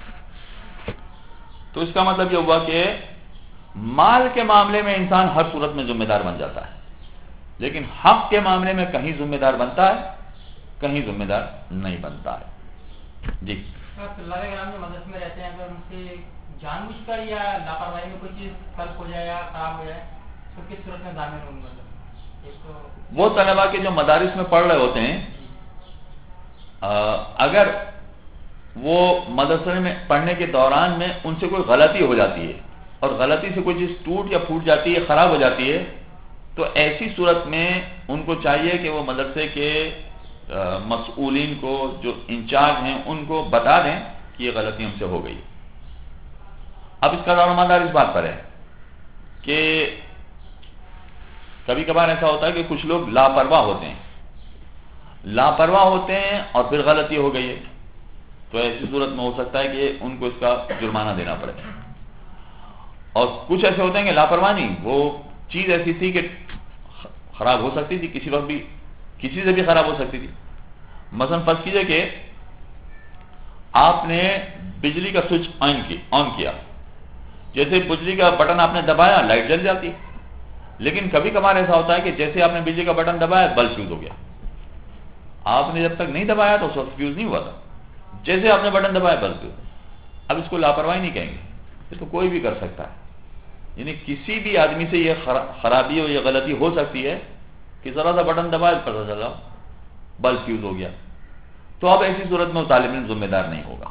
تو اس کا مطلب یہ ہوا کہ مال کے معاملے میں انسان ہر صورت میں ذمہ دار بن جاتا ہے. لیکن حق کے معاملے میں کہیں ذمہ دار بنتا ہے، کہیں ذمہ دار نہیں بنتا ہے۔ جی طلباء کرام جو مدرسے میں رہتے ہیں اگر ان سے جان بوجھ کر یا لاپرواہی میں کوئی چیز تلف ہو جائے یا خراب ہو جائے تو کس صورت میں ضامن ہوں گے؟ وہ طلباء کے جو مدارس میں پڑھ رہے ہوتے ہیں، اگر وہ مدرسے میں پڑھنے کے دوران میں ان سے کوئی غلطی ہو جاتی ہے اور غلطی سے کوئی چیز ٹوٹ یا پھوٹ جاتی ہے، خراب ہو جاتی ہے، تو ایسی صورت میں ان کو چاہیے کہ وہ مدرسے کے مسئولین کو، جو انچارج ہیں، ان کو بتا دیں کہ یہ غلطی ہم سے ہو گئی۔ اب اس کا دار و مدار اس بات پر ہے کہ کبھی کبھار ایسا ہوتا ہے کہ کچھ لوگ لاپرواہ ہوتے ہیں اور پھر غلطی ہو گئی ہے، تو ایسی صورت میں ہو سکتا ہے کہ ان کو اس کا جرمانہ دینا پڑے۔ اور کچھ ایسے ہوتے ہیں کہ لاپرواہ نہیں، وہ چیز ایسی تھی کہ خراب ہو سکتی تھی، کسی وقت بھی کسی سے بھی خراب ہو سکتی تھی۔ مثلا فرض کیجئے کہ آپ نے بجلی کا سوئچ آن کیا، جیسے بجلی کا بٹن آپ نے دبایا لائٹ جل جاتی، لیکن کبھی کبھار ایسا ہوتا ہے کہ جیسے آپ نے بجلی کا بٹن دبایا بلب فیوز ہو گیا۔ آپ نے جب تک نہیں دبایا تو اس وقت فیوز نہیں ہوا تھا، جیسے آپ نے بٹن دبایا بلب فیوز۔ اب اس کو لاپرواہی نہیں کہیں گے، اس کو کوئی بھی کر سکتا ہے، یعنی کسی بھی آدمی سے یہ خرابی اور یہ غلطی ہو سکتی ہے کہ ذرا سا بٹن دبایا پتہ چلا بلب فیوز ہو گیا، تو اب ایسی صورت میں وہ طالب علم ذمہ دار نہیں ہوگا۔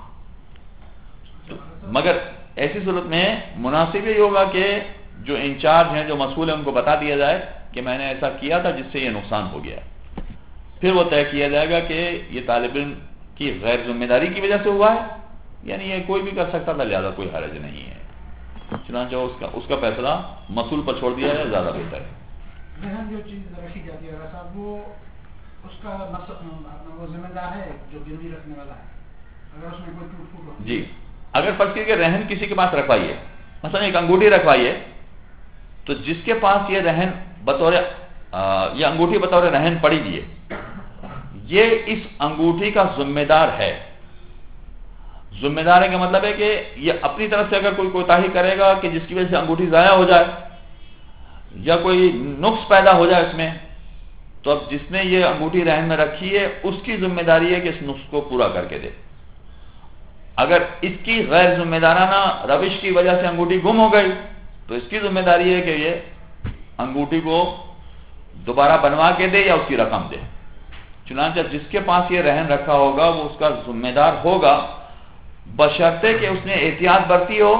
مگر ایسی صورت میں مناسب یہ ہوگا کہ جو انچارج ہیں، جو مسئول ہیں، ان کو بتا دیا جائے کہ میں نے ایسا کیا تھا جس سے یہ نقصان ہو گیا، پھر وہ طے کیا جائے گا کہ یہ طالب علم کی غیر ذمہ داری کی وجہ سے ہوا ہے، یعنی یہ کوئی بھی کر سکتا تھا، لہذا کوئی حرج نہیں ہے، چنانچہ اس کا فیصلہ مسئول پر چھوڑ دیا جائے، زیادہ بہتر ہے۔ جو چیز رکھی جاتی ہے صاحب، وہ اس کا وہ ذمہ دار ہے جو گروی رکھنے والا ہے، اگر اس میں کوئی ٹوٹ پھوٹ ہو۔ جی اگر فرض کیجیے کہ رہن کسی کے پاس رکھوائی ہے، مثلا ایک انگوٹھی رکھوائی ہے، تو جس کے پاس یہ رہن یہ انگوٹھی بطور رہن پڑی ہوئی ہے، یہ اس انگوٹھی کا ذمہ دار ہے۔ ذمہ دار ہے کا مطلب ہے کہ یہ اپنی طرف سے اگر کوئی کوتاہی کرے گا کہ جس کی وجہ سے انگوٹھی ضائع ہو جائے یا کوئی نقص پیدا ہو جائے اس میں، تو اب جس نے یہ انگوٹھی رہن میں رکھی ہے اس کی ذمہ داری ہے کہ اس نقص کو پورا کر کے دے۔ اگر اس کی غیر ذمہ دارانہ روش کی وجہ سے انگوٹھی گم ہو گئی تو اس کی ذمہ داری ہے کہ یہ انگوٹھی کو دوبارہ بنوا کے دے یا اس کی رقم دے۔ چنانچہ جس کے پاس یہ رہن رکھا ہوگا وہ اس کا ذمہ دار ہوگا، بشرطے کہ اس نے احتیاط برتی ہو،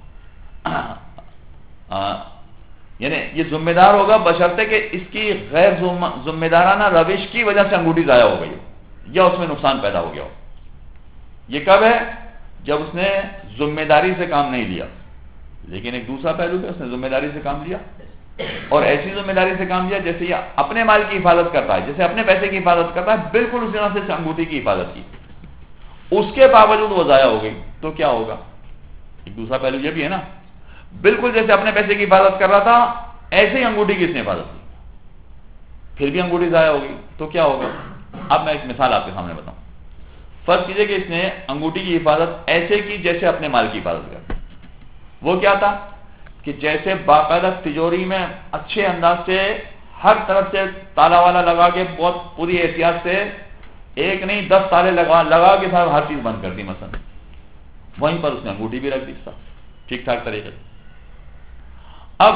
یعنی یہ ذمہ دار ہوگا بشرطے کہ اس کی غیر ذمہ دارانہ روش کی وجہ سے انگوٹھی ضائع ہو گئی ہو یا اس میں نقصان پیدا ہو گیا ہو۔ یہ کب ہے؟ جب اس نے ذمہ داری سے کام نہیں لیا۔ لیکن ایک دوسرا پہلو ہے، اس نے ذمہ داری سے کام لیا اور ایسی ذمہ داری سے کام لیا جیسے یہ اپنے مال کی حفاظت کرتا ہے، جیسے اپنے پیسے کی حفاظت کرتا ہے، بالکل اسی طرح سے انگوٹھی کی حفاظت کی، اس کے باوجود وہ ضائع ہو گئی تو کیا ہوگا؟ ایک دوسرا پہلو یہ بھی ہے نا، بالکل جیسے اپنے پیسے کی حفاظت کر رہا تھا ایسے ہی انگوٹھی کی اس نے حفاظت کی، پھر بھی انگوٹھی ضائع ہو گئی تو کیا ہوگا؟ اب میں ایک مثال آپ کے سامنے بتاؤں۔ فرض کیجئے کہ اس نے انگوٹھی کی حفاظت ایسے کی جیسے اپنے مال کی حفاظت کرتا۔ وہ کیا تھا کہ جیسے باقاعدہ تجوری میں اچھے انداز سے ہر طرف سے تالا والا لگا کے بہت پوری احتیاط سے ایک نہیں 10 تالے لگا کے ساتھ ہر چیز بند کر دی، مثلا وہیں پر اس نے انگوٹھی بھی رکھ دی سب ٹھیک ٹھاک طریقے سے۔ اب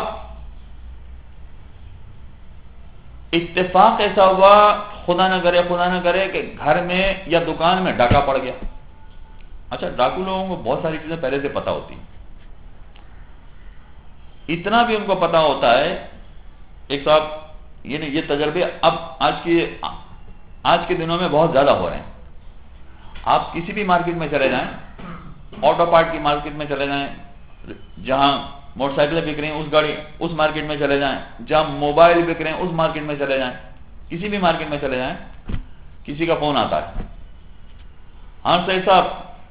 اتفاق ایسا ہوا، خدا نہ کرے کہ گھر میں یا دکان میں ڈاکہ پڑ گیا۔ اچھا ڈاکو لوگوں کو بہت ساری چیزیں پہلے سے پتا ہوتی ہیں، اتنا بھی ان کو پتا ہوتا ہے ایک صاحب، یعنی یہ تجربے اب آج کے دنوں میں بہت زیادہ ہو رہے ہیں۔ آپ کسی بھی مارکیٹ میں چلے جائیں، آٹو پارٹ کی مارکیٹ میں چلے جائیں، جہاں موٹر سائیکلیں بک رہی ہیں اس مارکیٹ میں چلے جائیں، جہاں موبائل بک رہے ہیں اس مارکیٹ میں چلے جائیں، کسی بھی مارکیٹ میں چلے جائیں، کسی کا فون آتا ہے، ہاں سید صاحب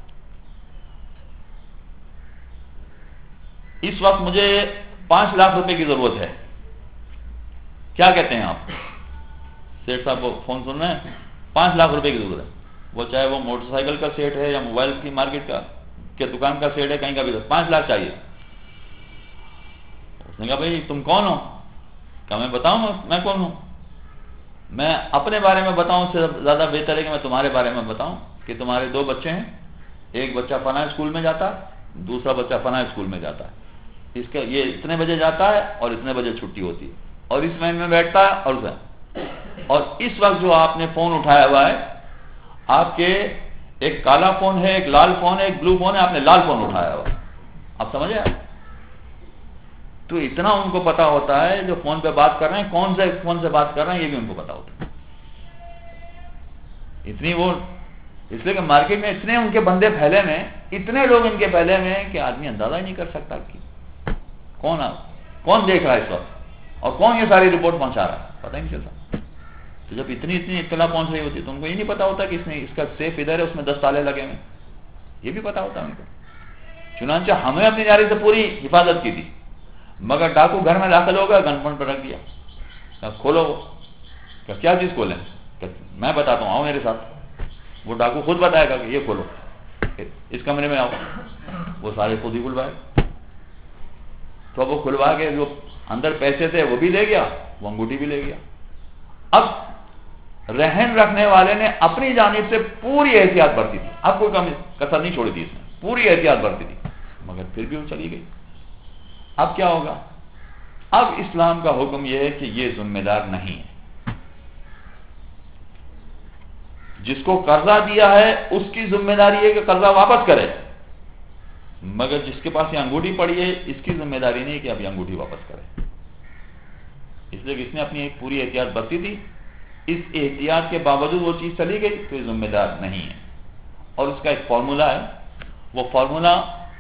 اس وقت مجھے 5 لاکھ روپے کی ضرورت ہے، کیا کہتے ہیں آپ؟ سیٹ صاحب وہ فون سن رہے ہیں، 5 لاکھ روپے کی ضرورت ہے، وہ چاہے وہ موٹر سائیکل کا سیٹ ہے یا موبائل کی مارکیٹ کا کہ دکان کا سیٹ ہے، کہیں کا بھی 5 لاکھ چاہیے۔ اس نے کہا بھائی تم کون ہو؟ کہا میں بتاؤں میں کون ہوں؟ میں اپنے بارے میں بتاؤں سے زیادہ بہتر ہے کہ میں تمہارے بارے میں بتاؤں کہ تمہارے 2 بچے ہیں، ایک بچہ فلاں اسکول میں جاتا ہے، دوسرا بچہ فلاں اسکول میں جاتا ہے، اس کا یہ اتنے بجے جاتا ہے اور اتنے بجے چھٹی ہوتی ہے، اور اس وین میں بیٹھتا ہے اور اس وقت جو آپ نے فون اٹھایا ہوا ہے، آپ کے ایک کالا فون ہے، ایک لال فون ہے، ایک بلو فون ہے، آپ نے لال فون اٹھایا ہوا، آپ سمجھے؟ تو اتنا ان کو پتا ہوتا ہے جو فون پہ بات کر رہے ہیں، کون سے فون سے بات کر رہے ہیں یہ بھی ان کو پتا ہوتا ہے. اتنی وہ اس لیے کہ مارکیٹ میں اتنے ان کے بندے پھیلے میں، اتنے لوگ ان کے پھیلے میں کہ آدمی اندازہ ہی نہیں کر سکتا کہ کون دیکھ رہا ہے اس وقت اور کون یہ ساری رپورٹ پہنچا رہا ہے، پتہ ہی نہیں چلتا. تو جب اتنی اطلاع پہنچ رہی ہوتی ہے تو ان کو یہ نہیں پتا ہوتا کہ اس کا سیف ادھر ہے، اس میں 10 تالے لگے ہوئے، یہ بھی پتا ہوتا ہے ان کو. چنانچہ ہمیں اپنی جاری سے پوری حفاظت کی تھی، مگر ڈاکو گھر میں داخل ہو گیا، گن پوائنٹ پہ رکھ دیا، کھولو. کیا چیز کھولیں؟ میں بتاتا ہوں، آؤ میرے ساتھ. وہ ڈاکو خود بتائے گا کہ یہ کھولو، اس کمرے میں آؤ. وہ سارے خود ہی کھلوائے. تو وہ کھلوا کے جو اندر پیسے تھے وہ بھی لے گیا، وہ انگوٹھی بھی لے گیا. اب رہن رکھنے والے نے اپنی جانب سے پوری احتیاط برتی تھی، اب کوئی کسر نہیں چھوڑی تھی، اس نے پوری احتیاط برتی تھی، مگر پھر بھی وہ چلی گئی. اب کیا ہوگا؟ اب اسلام کا حکم یہ ہے کہ یہ ذمہ دار نہیں ہے. جس کو قرضہ دیا ہے اس کی ذمہ داری ہے کہ قرضہ واپس کرے، مگر جس کے پاس یہ انگوٹھی پڑی ہے اس کی ذمہ داری نہیں کہ اب یہ انگوٹھی واپس کرے. اس لیے کہ اس نے اپنی ایک پوری احتیاط برتی تھی، اس احتیاط کے باوجود وہ چیز چلی گئی تو یہ ذمہ دار نہیں ہے. اور اس کا ایک فارمولہ ہے، وہ فارمولہ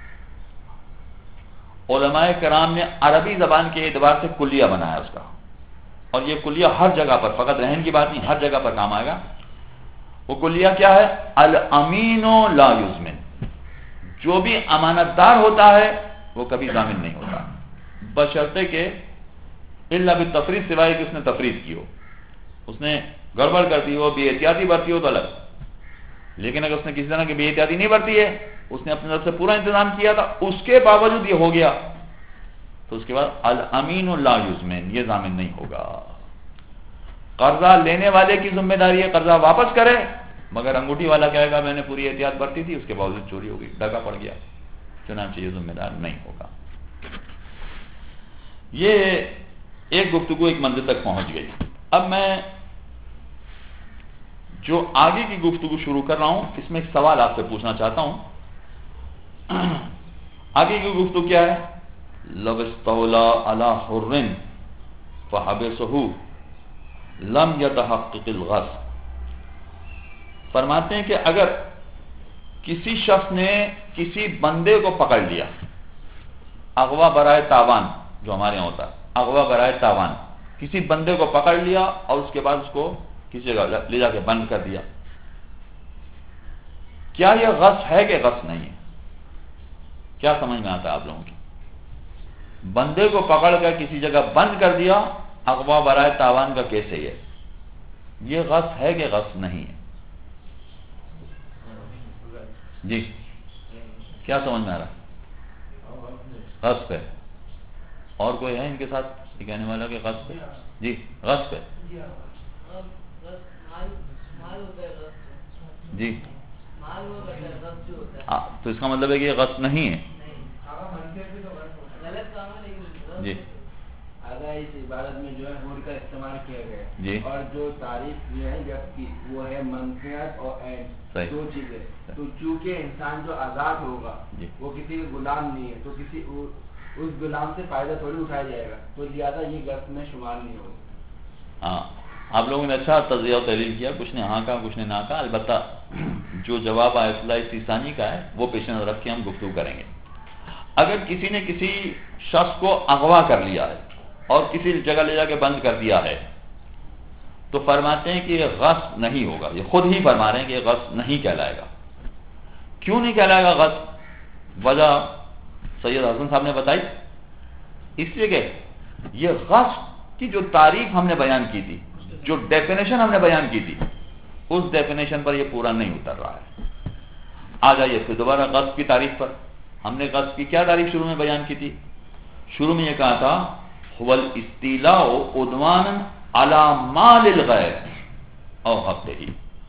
علماء کرام نے عربی زبان کے اعتبار سے کلیہ بنایا اس کا، اور یہ کلیہ ہر جگہ پر، فقط رہن کی بات نہیں، ہر جگہ پر کام آئے گا. وہ کلیہ کیا ہے؟ الامین لا یضمن. جو بھی امانت دار ہوتا ہے وہ کبھی ضامن نہیں ہوتا، بشرطے کہ الا بالتفرید، سوائے کہ اس نے تفرید کی ہو، اس نے گڑبڑ کر دی ہو، بے احتیاطی برتی ہو تو الگ. لیکن اگر اس نے کسی طرح کی بے احتیاطی نہیں برتی ہے، اس نے اپنی طرف سے پورا انتظام کیا تھا، اس کے باوجود یہ ہو گیا، تو اس کے بعد الامین لا یضمن، یہ ضامن نہیں ہوگا. قرضہ لینے والے کی ذمہ داری ہے قرضہ واپس کرے، مگر انگوٹھی والا کہے گا میں نے پوری احتیاط برتی تھی، اس کے باوجود چوری ہو گئی، ڈاکہ پڑ گیا، چنانچہ یہ ذمہ دار نہیں ہوگا. یہ ایک گفتگو ایک منزل تک پہنچ گئی. اب میں جو آگے کی گفتگو شروع کر رہا ہوں اس میں ایک سوال آپ سے پوچھنا چاہتا ہوں. آگے کی گفتگو کیا ہے؟ لو استولا علی حر فحبسہ لم یتحقق الغصب. فرماتے ہیں کہ اگر کسی شخص نے کسی بندے کو پکڑ لیا، اغوا برائے تاوان جو ہمارے یہاں ہوتا ہے، اغوا برائے تاوان، کسی بندے کو پکڑ لیا اور اس کے بعد اس کو کسی جگہ لے جا کے بند کر دیا، کیا یہ غصب ہے کہ غصب نہیں ہے؟ کیا سمجھ میں آتا ہے آپ لوگوں کی؟ بندے کو پکڑ کر کسی جگہ بند کر دیا، اغوا برائے تاوان کا کیس ہے یہ غصب ہے کہ غصب نہیں ہے؟ جی کیا سمجھ میں آ رہا؟ غصب ہے. اور کوئی ہے ان کے ساتھ یہ کہنے والا کہ غصب ہے؟ جی غصب ہے. جی تو اس کا مطلب ہے کہ یہ غصب نہیں ہے. جی اگر اس عبارت میں جو ہے ہور کا استعمال کیا گیا جی، اور جو تعریف جو ہے جب کی وہ ہے منفعت اور عین، دو چیزیں. تو چونکہ انسان جو آزاد ہوگا وہ کسی کا غلام نہیں ہے، تو کسی اس غلام سے فائدہ تھوڑی اٹھایا جائے گا، تو لہٰذا یہ غصب میں شمار نہیں ہوگا. ہاں آپ لوگوں نے اچھا تجزیہ و تحلیل کیا، کچھ نے ہاں کہا کچھ نے نہ کہا. البتہ جو جواب آیت اللہ استثانی کا ہے وہ پیش نظر رکھ کے ہم گفتگو کریں گے. اگر کسی نے کسی شخص کو اغوا کر لیا ہے اور کسی جگہ لے جا کے بند کر دیا ہے تو فرماتے ہیں کہ یہ غصب نہیں ہوگا. یہ خود ہی فرما رہے ہیں کہ یہ غصب نہیں کہلائے گا. کیوں نہیں کہلائے گا غصب؟ وجہ سید حسن صاحب نے بتائی. اس لیے کہ یہ غصب کی جو تعریف ہم نے بیان کی تھی، جو ڈیفینیشن ہم نے بیان کی تھی، اس ڈیفینیشن پر یہ پورا نہیں اتر رہا ہے. آ جائیے پھر دوبارہ غصب کی تعریف پر. ہم نے غصب کی کیا تعریف شروع میں بیان کی تھی؟ شروع میں یہ کہا تھا هو الاستیلاء عدوانا علی مال الغیر او حقہ،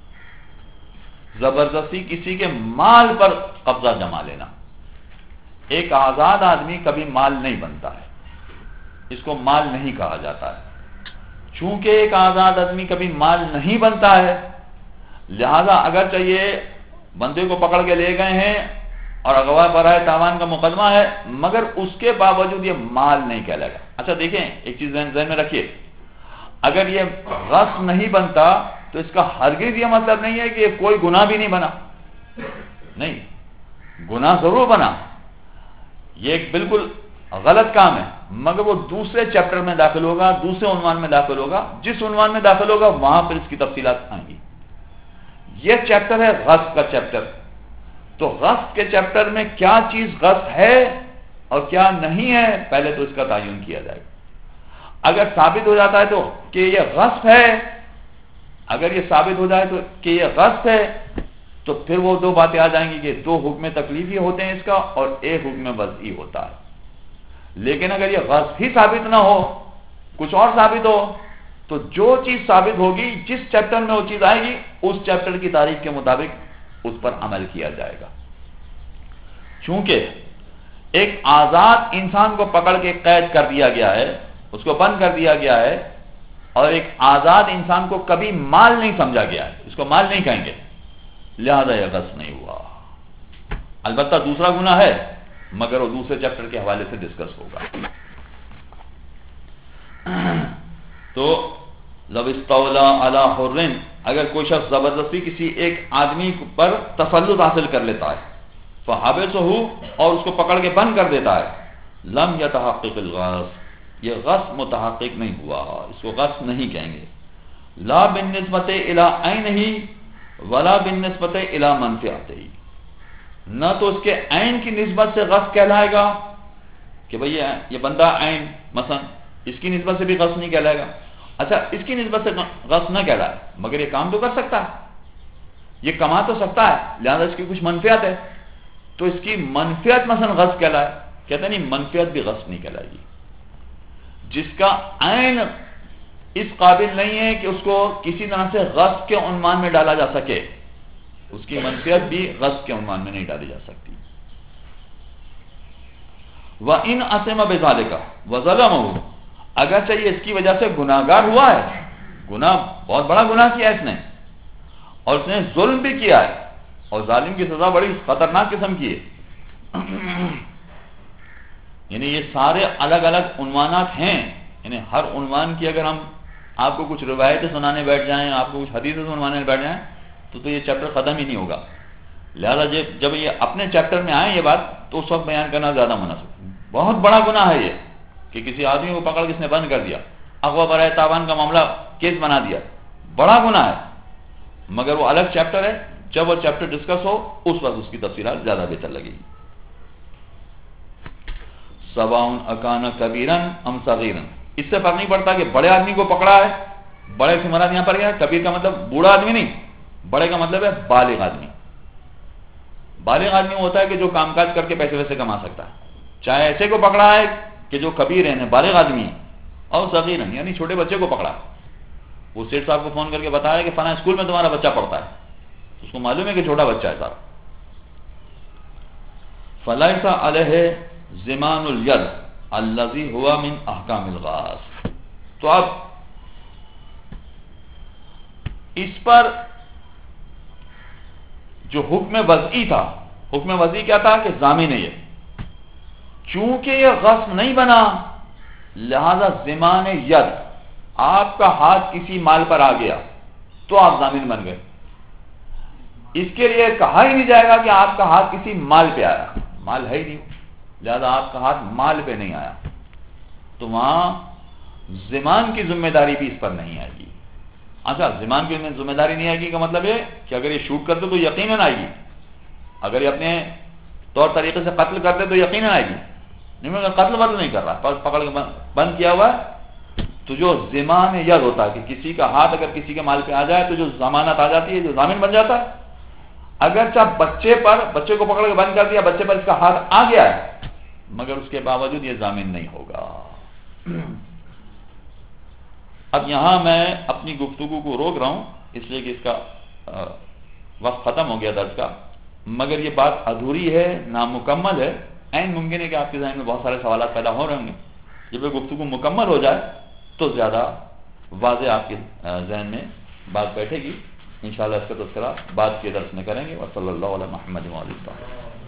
زبردستی کسی کے مال پر قبضہ جما لینا. ایک آزاد آدمی کبھی مال نہیں بنتا ہے، اس کو مال نہیں کہا جاتا ہے. چونکہ ایک آزاد آدمی کبھی مال نہیں بنتا ہے، لہذا اگر چاہیے بندے کو پکڑ کے لے گئے ہیں اور اغوا برائے تاوان کا مقدمہ ہے، مگر اس کے باوجود یہ مال نہیں کہلائے گا. اچھا دیکھیں ایک چیز ذہن میں رکھیے، اگر یہ غصب نہیں بنتا تو اس کا ہرگز یہ مطلب نہیں ہے کہ یہ کوئی گناہ بھی نہیں بنا. نہیں، گناہ ضرور بنا، یہ ایک بالکل غلط کام ہے، مگر وہ دوسرے چیپٹر میں داخل ہوگا، دوسرے عنوان میں داخل ہوگا. جس عنوان میں داخل ہوگا وہاں پر اس کی تفصیلات آئیں گی. یہ چیپٹر ہے غصب کا چیپٹر. تو غصب کے چیپٹر میں کیا چیز غصب ہے اور کیا نہیں ہے، پہلے تو اس کا تعین کیا جائے گا. اگر ثابت ہو جاتا ہے تو کہ یہ غصب ہے، اگر یہ ثابت ہو جائے تو کہ یہ غصب ہے، تو پھر وہ دو باتیں آ جائیں گی کہ دو حکم تکلیفی ہوتے ہیں اس کا اور ایک حکم وضعی ہوتا ہے. لیکن اگر یہ غصب ہی ثابت نہ ہو، کچھ اور ثابت ہو، تو جو چیز ثابت ہوگی، جس چیپٹر میں وہ چیز آئے گی، اس چیپٹر کی تاریخ کے مطابق اس پر عمل کیا جائے گا. چونکہ ایک آزاد انسان کو پکڑ کے قید کر دیا گیا ہے، اس کو بند کر دیا گیا ہے، اور ایک آزاد انسان کو کبھی مال نہیں سمجھا گیا ہے، اس کو مال نہیں کہیں گے، لہذا یہ غصب نہیں ہوا. البتہ دوسرا گناہ ہے، مگر وہ دوسرے چیپٹر کے حوالے سے ڈسکس ہوگا. تو لو استولا علی حر، اگر کوئی شخص زبردستی کسی ایک آدمی پر تسلط حاصل کر لیتا ہے، فحبسہ، اور اس کو پکڑ کے بند کر دیتا ہے، لم یتحقق الغصب، یہ غصب متحقق نہیں ہوا، اس کو غصب نہیں کہیں گے. لا بالنسبت الی عینہ ولا بالنسبت الی منفعتہ، نہ تو اس کے عین کی نسبت سے غصب کہلائے گا کہ بھئی یہ بندہ عین، مثلا اس کی نسبت سے بھی غصب نہیں کہلائے گا. اچھا اس کی نسبت سے غصب نہ کہلائے، مگر یہ کام تو کر سکتا ہے، یہ کما تو سکتا ہے، لہذا اس کی کچھ منفعت ہے، تو اس کی منفعت مثلا غصب کہلائے. کہتے نہیں، منفعت بھی غصب نہیں کہلائے گی. جس کا عین اس قابل نہیں ہے کہ اس کو کسی طرح سے غصب کے عنوان میں ڈالا جا سکے، اس کی منفعت بھی غصب کے عنوان میں نہیں ڈالی جا سکتی. وَإِنْ أَثِمَ بِذَلِكَ وَظَلَمَهُ، اگر چاہیے اس کی وجہ سے گناہگار ہوا ہے، گناہ بہت بڑا گناہ کیا اس نے، اور اس نے ظلم بھی کیا ہے، اور ظالم کی سزا بڑی خطرناک قسم کی ہے. یعنی یہ سارے الگ الگ عنوانات ہیں، یعنی ہر عنوان کی اگر ہم آپ کو کچھ روایتیں سنانے بیٹھ جائیں، آپ کو کچھ حدیثیں سنانے بیٹھ جائیں، تو یہ چیپٹر ختم ہی نہیں ہوگا. لہذا جب یہ اپنے چیپٹر میں آئیں یہ بات، تو اس وقت بیان کرنا زیادہ مناسب. بہت بڑا گناہ ہے یہ کہ کسی آدمی کو پکڑ کے اس نے بند کر دیا، اغوا برائے تاوان کا معاملہ کیس بنا دیا، بڑا گناہ ہے، مگر وہ الگ چیپٹر ہے. جب وہ چیپٹر ڈسکس ہو اس وقت اس کی تفصیلات زیادہ بہتر لگے گی. سواء اکان کبیرن ام صغیرن، اس سے فرق نہیں پڑتا کہ بڑے آدمی کو پکڑا ہے، بڑے سے مراد یہاں پر گیا، کبیر کا مطلب بوڑھا آدمی نہیں، بڑے کا مطلب ہے بالغ آدمی. بالغ آدمی ہوتا ہے کہ جو کام کاج کر کے پیسے ویسے کما سکتا ہے. چاہے ایسے کو پکڑا ہے کہ جو کبیر ہے، بالغ آدمی، اور صغیر یعنی چھوٹے بچے کو پکڑا. وہ سیٹ صاحب کو فون کر کے بتایا کہ فلاں اسکول میں تمہارا بچہ پڑھتا ہے، اس کو معلوم ہے کہ چھوٹا بچہ ہے صاحب. فلیس علیہ زمان الید الذی ہوا من احکام الغاص، تو اب اس پر جو حکم وضعی تھا، حکم وضعی کیا تھا کہ ضامن ہے یہ، چونکہ یہ غصب نہیں بنا، لہذا زمان ید، آپ کا ہاتھ کسی مال پر آ گیا تو آپ ضامن بن گئے. اس کے لیے کہا ہی نہیں جائے گا کہ آپ کا ہاتھ کسی مال پہ آیا، مال ہے ہی نہیں، لہذا آپ کا ہاتھ مال پہ نہیں آیا، تو وہاں زمان کی ذمہ داری بھی اس پر نہیں آئے گی. اچھا زمان کی ذمہ داری نہیں آئے گی کا مطلب ہے کہ اگر یہ شوٹ کرتے تو یقیناً آئے گی، اگر یہ اپنے طور طریقے سے قتل کرتے تو یقیناً آئے گی. نہیں میں قتل بدل نہیں کر رہا، پکڑ کے بند کیا ہوا ہے. تو جو زمان ید ہوتا ہے کہ کسی کا ہاتھ اگر کسی کے مال پہ آ جائے تو جو ضمانت آ جاتی ہے، جو ضامن بن جاتا ہے. اگرچہ بچے کو پکڑ کے بند کر دیا، بچے پر اس کا ہاتھ آ گیا ہے، مگر اس کے باوجود یہ ضامن نہیں ہوگا. اب یہاں میں اپنی گفتگو کو روک رہا ہوں اس لیے کہ اس کا وقت ختم ہو گیا درس کا، مگر یہ بات ادھوری ہے، نامکمل ہے. عین ممکن ہے کہ آپ کے ذہن میں بہت سارے سوالات پیدا ہو رہے ہوں گے. جب یہ گفتگو مکمل ہو جائے تو زیادہ واضح آپ کے ذہن میں بات بیٹھے گی. انشاءاللہ اس کا تذکرہ بعد کے درس میں کریں گے. وصلی اللہ علیہ محمد وعلیہ وسلم.